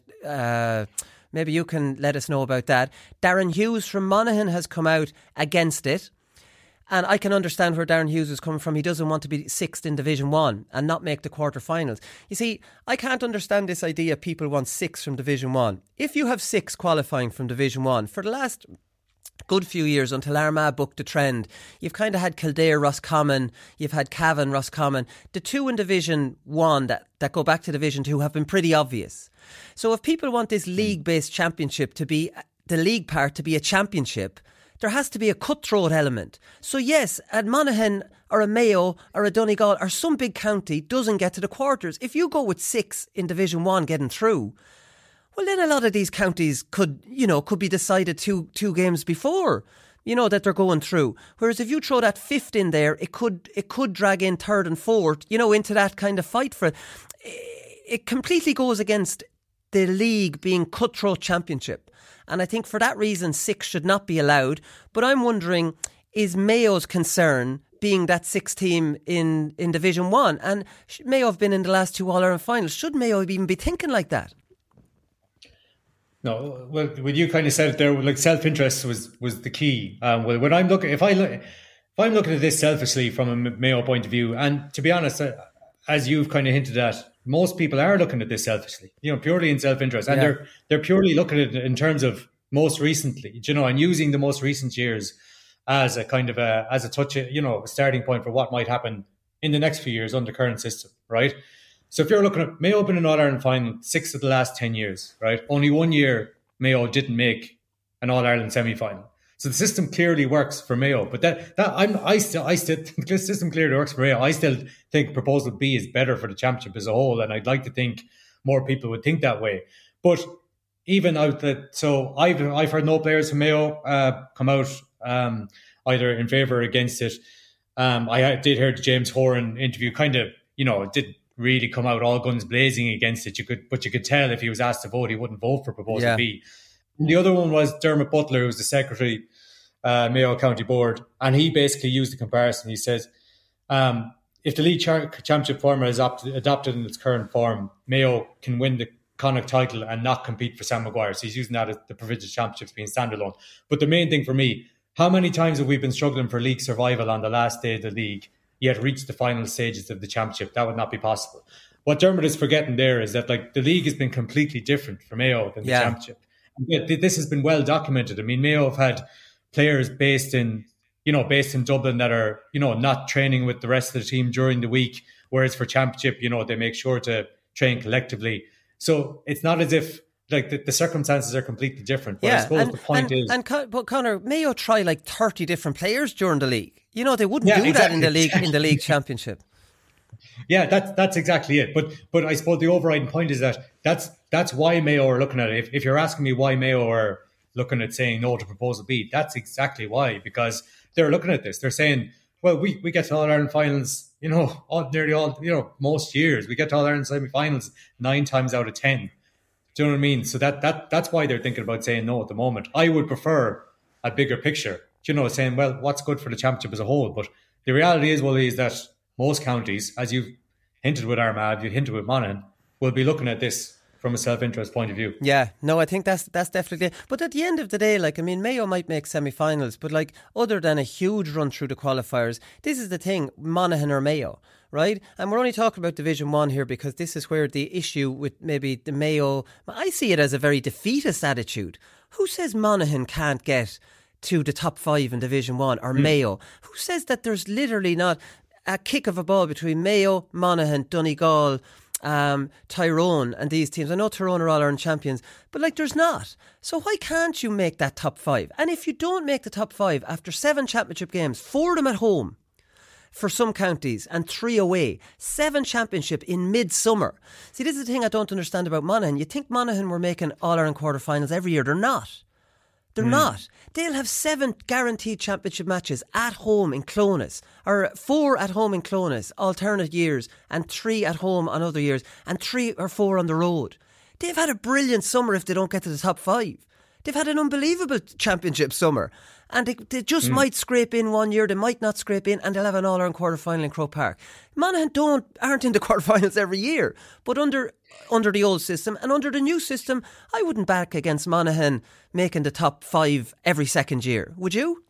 let us know about that. Darren Hughes from Monaghan has come out against it. And I can understand where Darren Hughes is coming from. He doesn't want to be sixth in Division 1 and not make the quarterfinals. You see, I can't understand this idea people want 6 from Division 1. If you have 6 qualifying from Division 1, for the last good few years until Armagh booked the trend, you've kind of had Kildare, Roscommon, you've had Cavan, Roscommon. The 2 in Division 1 that go back to Division 2 have been pretty obvious. So if people want this league-based championship to be, the league part to be a championship, there has to be a cutthroat element. So yes, a Monaghan or a Mayo or a Donegal or some big county doesn't get to the quarters. If you go with 6 in Division 1 getting through, well then a lot of these counties could be decided two games before, that they're going through. Whereas if you throw that 5th in there, it could drag in 3rd and 4th, into that kind of fight for it. It completely goes against the league being cutthroat championship. And I think for that reason, 6 should not be allowed. But I'm wondering, is Mayo's concern being that 6th team in Division 1? And Mayo have been in the last 2 All-Ireland finals. Should Mayo even be thinking like that? No, well, when you kind of said it there, like self-interest was the key. When I'm looking, if I'm looking at this selfishly from a Mayo point of view, and to be honest, as you've kind of hinted at, most people are looking at this selfishly, purely in self-interest, and they're purely looking at it in terms of most recently, and using the most recent years as a kind of a starting point for what might happen in the next few years under current system, right? So if you're looking at Mayo have been in All-Ireland final 6 of the last 10 years, right? Only 1 year Mayo didn't make an All-Ireland semi-final. So the system clearly works for Mayo, but I still think the system clearly works for Mayo. I still think Proposal B is better for the championship as a whole, and I'd like to think more people would think that way. But even so I've heard no players from Mayo come out either in favour or against it. I did hear the James Horan interview, kind of, didn't really come out all guns blazing against it. You could tell if he was asked to vote, he wouldn't vote for Proposal B. And the other one was Dermot Butler, who was the secretary, Mayo County Board, and he basically used the comparison. He says, if the league championship format is adopted in its current form, Mayo can win the Connacht title and not compete for Sam Maguire. So he's using that as the provincial championships being standalone. But the main thing for me, how many times have we been struggling for league survival on the last day of the league, yet reach the final stages of the championship? That would not be possible. What Dermot is forgetting there is that the league has been completely different for Mayo than the championship. This has been well documented. I mean, Mayo have had players based in Dublin that are, not training with the rest of the team during the week, whereas for championship, they make sure to train collectively. So it's not as if the circumstances are completely different. But I suppose the point is... But Conor, Mayo try 30 different players during the league. They wouldn't do that in the league championship. Yeah, that's exactly it. But I suppose the overriding point is that that's why Mayo are looking at it. If you're asking me why Mayo are looking at saying no to Proposal B, that's exactly why. Because they're looking at this. They're saying, well, we get to All-Ireland finals, nearly all, most years. We get to All-Ireland semi-finals 9 times out of 10. Do you know what I mean? So that's why they're thinking about saying no at the moment. I would prefer a bigger picture, saying, well, what's good for the championship as a whole? But the reality is that most counties, as you've hinted with Armagh, you've hinted with Monaghan, will be looking at this from a self-interest point of view. Yeah, no, I think that's definitely it. But at the end of the day, Mayo might make semi-finals, but other than a huge run through the qualifiers, this is the thing, Monaghan or Mayo, right? And we're only talking about Division 1 here because this is where the issue with maybe the Mayo, I see it as a very defeatist attitude. Who says Monaghan can't get to the top 5 in Division 1 or Mayo? Who says that there's literally not a kick of a ball between Mayo, Monaghan, Donegal, Tyrone and these teams? I know Tyrone are All-Ireland champions, but there's not. So why can't you make that top 5? And if you don't make the top 5 after 7 championship games, 4 of them at home for some counties and 3 away, 7 championship in midsummer. See, this is the thing I don't understand about Monaghan. You think Monaghan were making All-Ireland quarterfinals every year. They're not. They're not. They'll have 7 guaranteed championship matches at home in Clones, or 4 at home in Clones, alternate years, and 3 at home on other years, and 3 or 4 on the road. They've had a brilliant summer if they don't get to the top 5. They've had an unbelievable championship summer. And they just might scrape in one year, they might not scrape in, and they'll have an All-Ireland quarter-final in Croke Park. Monaghan aren't in the quarter-finals every year. But under the old system and under the new system, I wouldn't back against Monaghan making the top 5 every second year. Would you?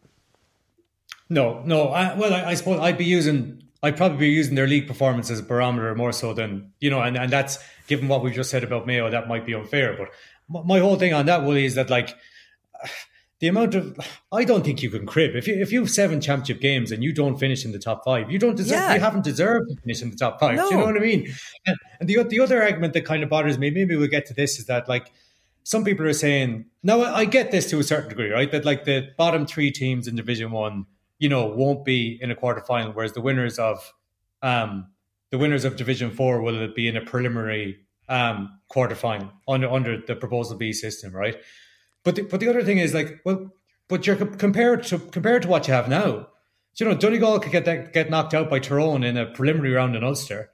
No. I suppose I'd probably be using their league performance as a barometer more so than, and that's, given what we just said about Mayo, that might be unfair. But my whole thing on that, Willie, is that the amount of, I don't think you can crib. If you have 7 championship games and you don't finish in the top 5, you don't deserve. Yeah. You haven't deserved to finish in the top 5. No. Do you know what I mean? And the other argument that kind of bothers me, maybe we'll get to this, is that some people are saying, no, I get this to a certain degree, right? That the bottom 3 teams in Division 1, won't be in a quarterfinal, whereas the winners of Division 4 will be in a preliminary quarterfinal under the Proposal B system, right? But the other thing is but you're compared to what you have now. Donegal could get knocked out by Tyrone in a preliminary round in Ulster.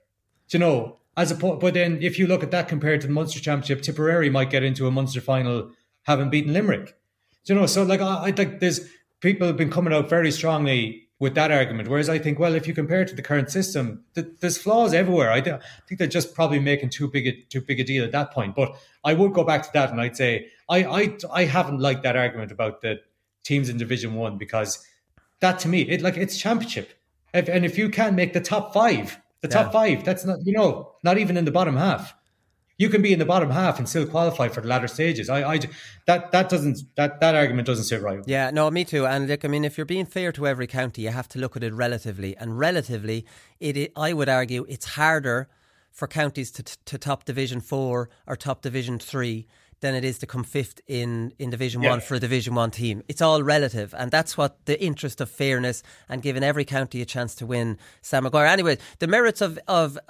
But then if you look at that compared to the Munster Championship, Tipperary might get into a Munster final having beaten Limerick. So I think there's people have been coming out very strongly with that argument. Whereas I think, well, if you compare it to the current system, there's flaws everywhere. I think they're just probably making too big a deal at that point. But I would go back to that and I'd say I haven't liked that argument about the teams in Division 1, because that to me, it's championship. And if you can't make the top 5, top 5, that's not, not even in the bottom half. You can be in the bottom half and still qualify for the latter stages. That argument doesn't sit right. Yeah, no, me too. And if you're being fair to every county, you have to look at it relatively. And relatively, I would argue it's harder for counties to top Division 4 or top Division 3 than it is to come 5th in Division 1 for a Division 1 team. It's all relative, and that's what the interest of fairness and giving every county a chance to win. Sam Maguire. Anyway, the merits of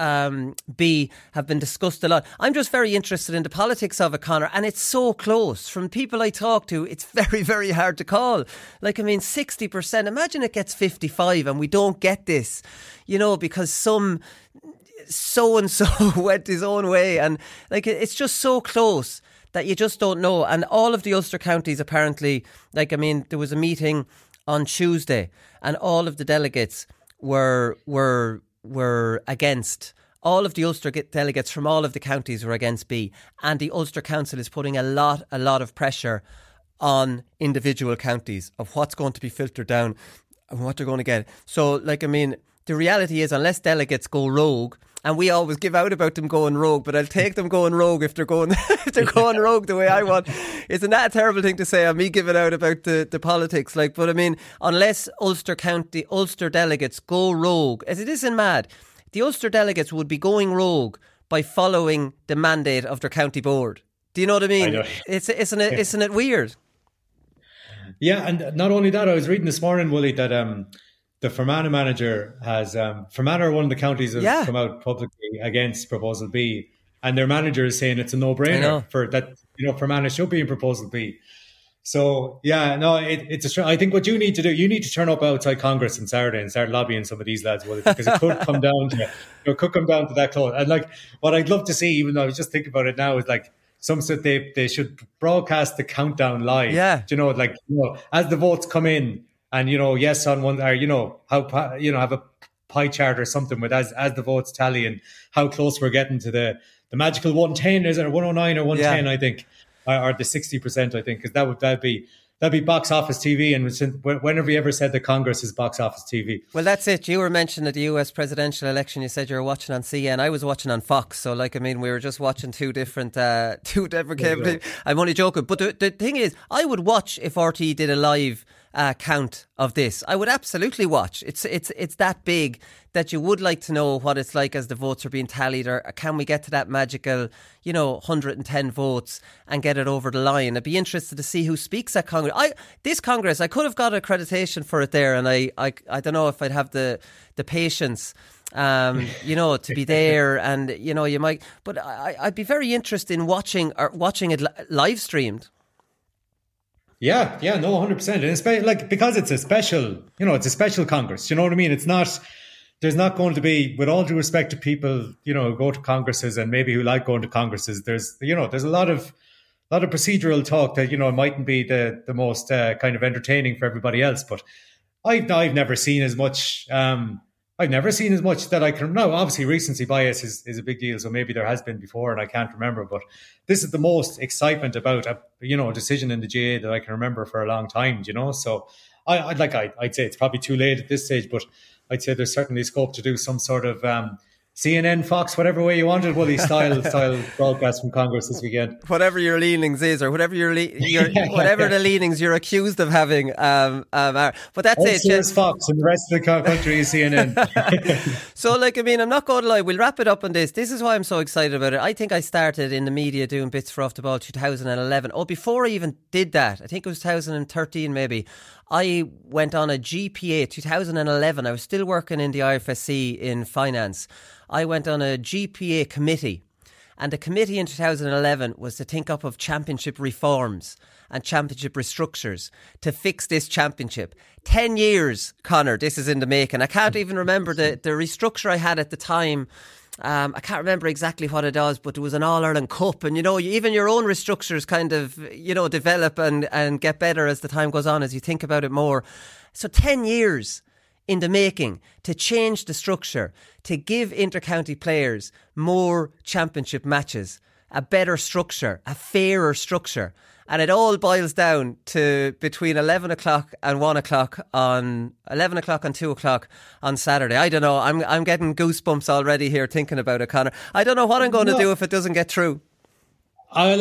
B have been discussed a lot. I'm just very interested in the politics of it, Conor, and it's so close. From people I talk to, it's very, very hard to call. 60%. Imagine it gets 55 and we don't get this, because some so-and-so went his own way, and it's just so close that you just don't know. And all of the Ulster counties apparently, there was a meeting on Tuesday and all of the delegates were against. All of the Ulster delegates from all of the counties were against B, and the Ulster Council is putting a lot of pressure on individual counties of what's going to be filtered down and what they're going to get. So, the reality is, unless delegates go rogue, and we always give out about them going rogue, but I'll take them going rogue if they're going rogue the way I want. Isn't that a terrible thing to say on me giving out about the politics? Unless Ulster delegates go rogue, as it isn't mad, the Ulster delegates would be going rogue by following the mandate of their county board. Do you know what I mean? I know. Isn't it weird? Yeah, and not only that, I was reading this morning, Willie, that the Fermanagh manager has Fermanagh are one of the counties that have come out publicly against Proposal B, and their manager is saying it's a no-brainer for that. Fermanagh should be in Proposal B. So I think what you need to do, you need to turn up outside Congress on Saturday and start lobbying some of these lads, Willie, because it could come down to that close. And what I'd love to see, even though I was just thinking about it now, is some said they should broadcast the countdown live. Yeah. You know, like, you know, as the votes come in, and, you know, yes on one, or, you know, how, you know, have a pie chart or something with as the votes tally and how close we're getting to the magical 110, is it, or 109 or 110, I think, or the 60%, I think, because that'd be box office TV. And whenever you ever said that Congress is box office TV. Well, that's it. You were mentioning the US presidential election. You said you were watching on CN. I was watching on Fox. So, like, I mean, we were just watching two different cable. I'm only joking. But the thing is, I would watch if RTE did a live count of this. I would absolutely watch. It's that big that you would like to know what it's like as the votes are being tallied, or can we get to that magical, you know, 110 votes and get it over the line. I'd be interested to see who speaks at Congress. This Congress, I could have got accreditation for it there, and I don't know if I'd have the patience, you know, to be there, and, you know, you might, but I'd be very interested in watching it live streamed. Yeah, no, 100%. And it's like, because it's a special, you know, it's a special Congress. You know what I mean? There's not going to be, with all due respect to people, you know, who go to Congresses and maybe who like going to Congresses, there's a lot of procedural talk that, you know, mightn't be the most kind of entertaining for everybody else. But I've never seen as much. I've never seen as much that I can. Now, obviously, recency bias is a big deal, so maybe there has been before and I can't remember. But this is the most excitement about a decision in the GAA that I can remember for a long time. You know, so I'd say it's probably too late at this stage, but I'd say there's certainly scope to do some sort of CNN, Fox, whatever way you want it, Willie, style broadcast from Congress this weekend. Whatever your leanings is, or whatever whatever the leanings you're accused of having. But that's it. Here's Fox, and the rest of the country is CNN. So, like, I mean, I'm not going to lie. We'll wrap it up on this. This is why I'm so excited about it. I think I started in the media doing bits for Off the Ball 2011. Oh, before I even did that, I think it was 2013 maybe. I went on a GPA 2011. I was still working in the IFSC in finance. I went on a GPA committee, and the committee in 2011 was to think up of championship reforms and championship restructures to fix this championship. 10 years, Conor, this is in the making. I can't even remember the restructure I had at the time. I can't remember exactly what it was, but it was an All-Ireland Cup, and, you know, even your own restructures kind of, you know, develop and get better as the time goes on, as you think about it more. So 10 years in the making to change the structure, to give intercounty players more championship matches, a better structure, a fairer structure. And it all boils down to between 11 o'clock and 1 o'clock on 11 o'clock and 2 o'clock on Saturday. I don't know. I'm getting goosebumps already here thinking about it, Conor. I don't know what I'm going to do if it doesn't get through. I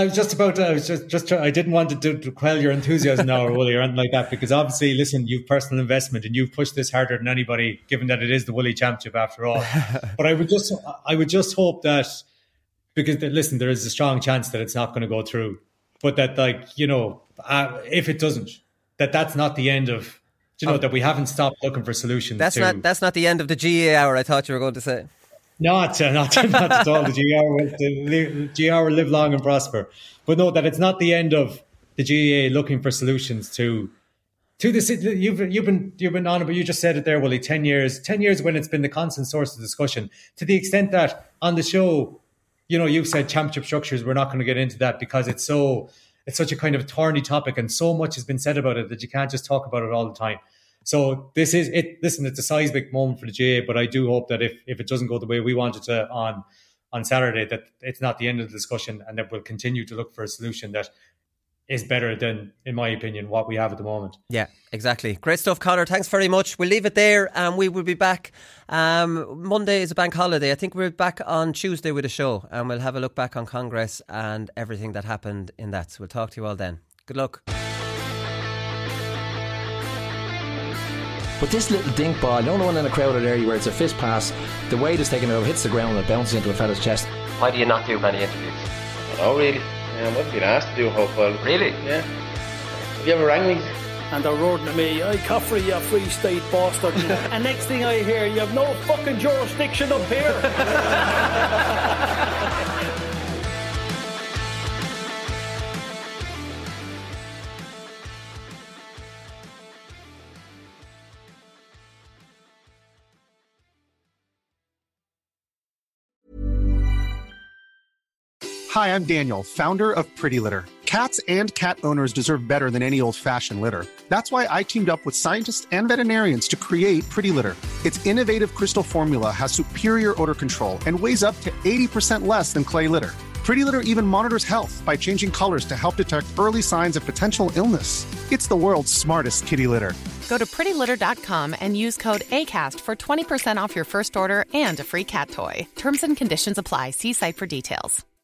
didn't want to quell your enthusiasm now, or Willie, or anything like that, because obviously, listen, you've personal investment and you've pushed this harder than anybody, given that it is the Willie Championship after all. But I would just hope that, because listen, there is a strong chance that it's not going to go through. But that, like, you know, if it doesn't, that's not the end of, you know, that we haven't stopped looking for solutions. That's not the end of the GAA hour, I thought you were going to say. Not at all. The GAA will live long and prosper. But no, that it's not the end of the GAA looking for solutions to this. You've been on it, but you just said it there, Willie. 10 years when it's been the constant source of discussion, to the extent that on the show, you know, you've said championship structures. We're not going to get into that because it's such a kind of thorny topic, and so much has been said about it that you can't just talk about it all the time. So this is it. Listen, it's a seismic moment for the GAA, but I do hope that if it doesn't go the way we want it to on Saturday, that it's not the end of the discussion, and that we'll continue to look for a solution that is better than, in my opinion, what we have at the moment. Yeah, exactly. Great stuff, Conor. Thanks very much. We'll leave it there, and we will be back. Monday is a bank holiday. I think we're back on Tuesday with a show, and we'll have a look back on Congress and everything that happened in that. So we'll talk to you all then. Good luck. But this little dink ball, you know, the one in a crowded area where it's a fist pass, the weight is taken out, hits the ground and it bounces into a fella's chest. Why do you not do many interviews? Oh, really? I wouldn't be asked to do a whole while. Really? Yeah. Have you ever rang me? And they're roaring at me, "Aye, Caffrey, you Free State bastard." And next thing I hear, "You have no fucking jurisdiction up here." Hi, I'm Daniel, founder of Pretty Litter. Cats and cat owners deserve better than any old-fashioned litter. That's why I teamed up with scientists and veterinarians to create Pretty Litter. Its innovative crystal formula has superior odor control and weighs up to 80% less than clay litter. Pretty Litter even monitors health by changing colors to help detect early signs of potential illness. It's the world's smartest kitty litter. Go to prettylitter.com and use code ACAST for 20% off your first order and a free cat toy. Terms and conditions apply. See site for details.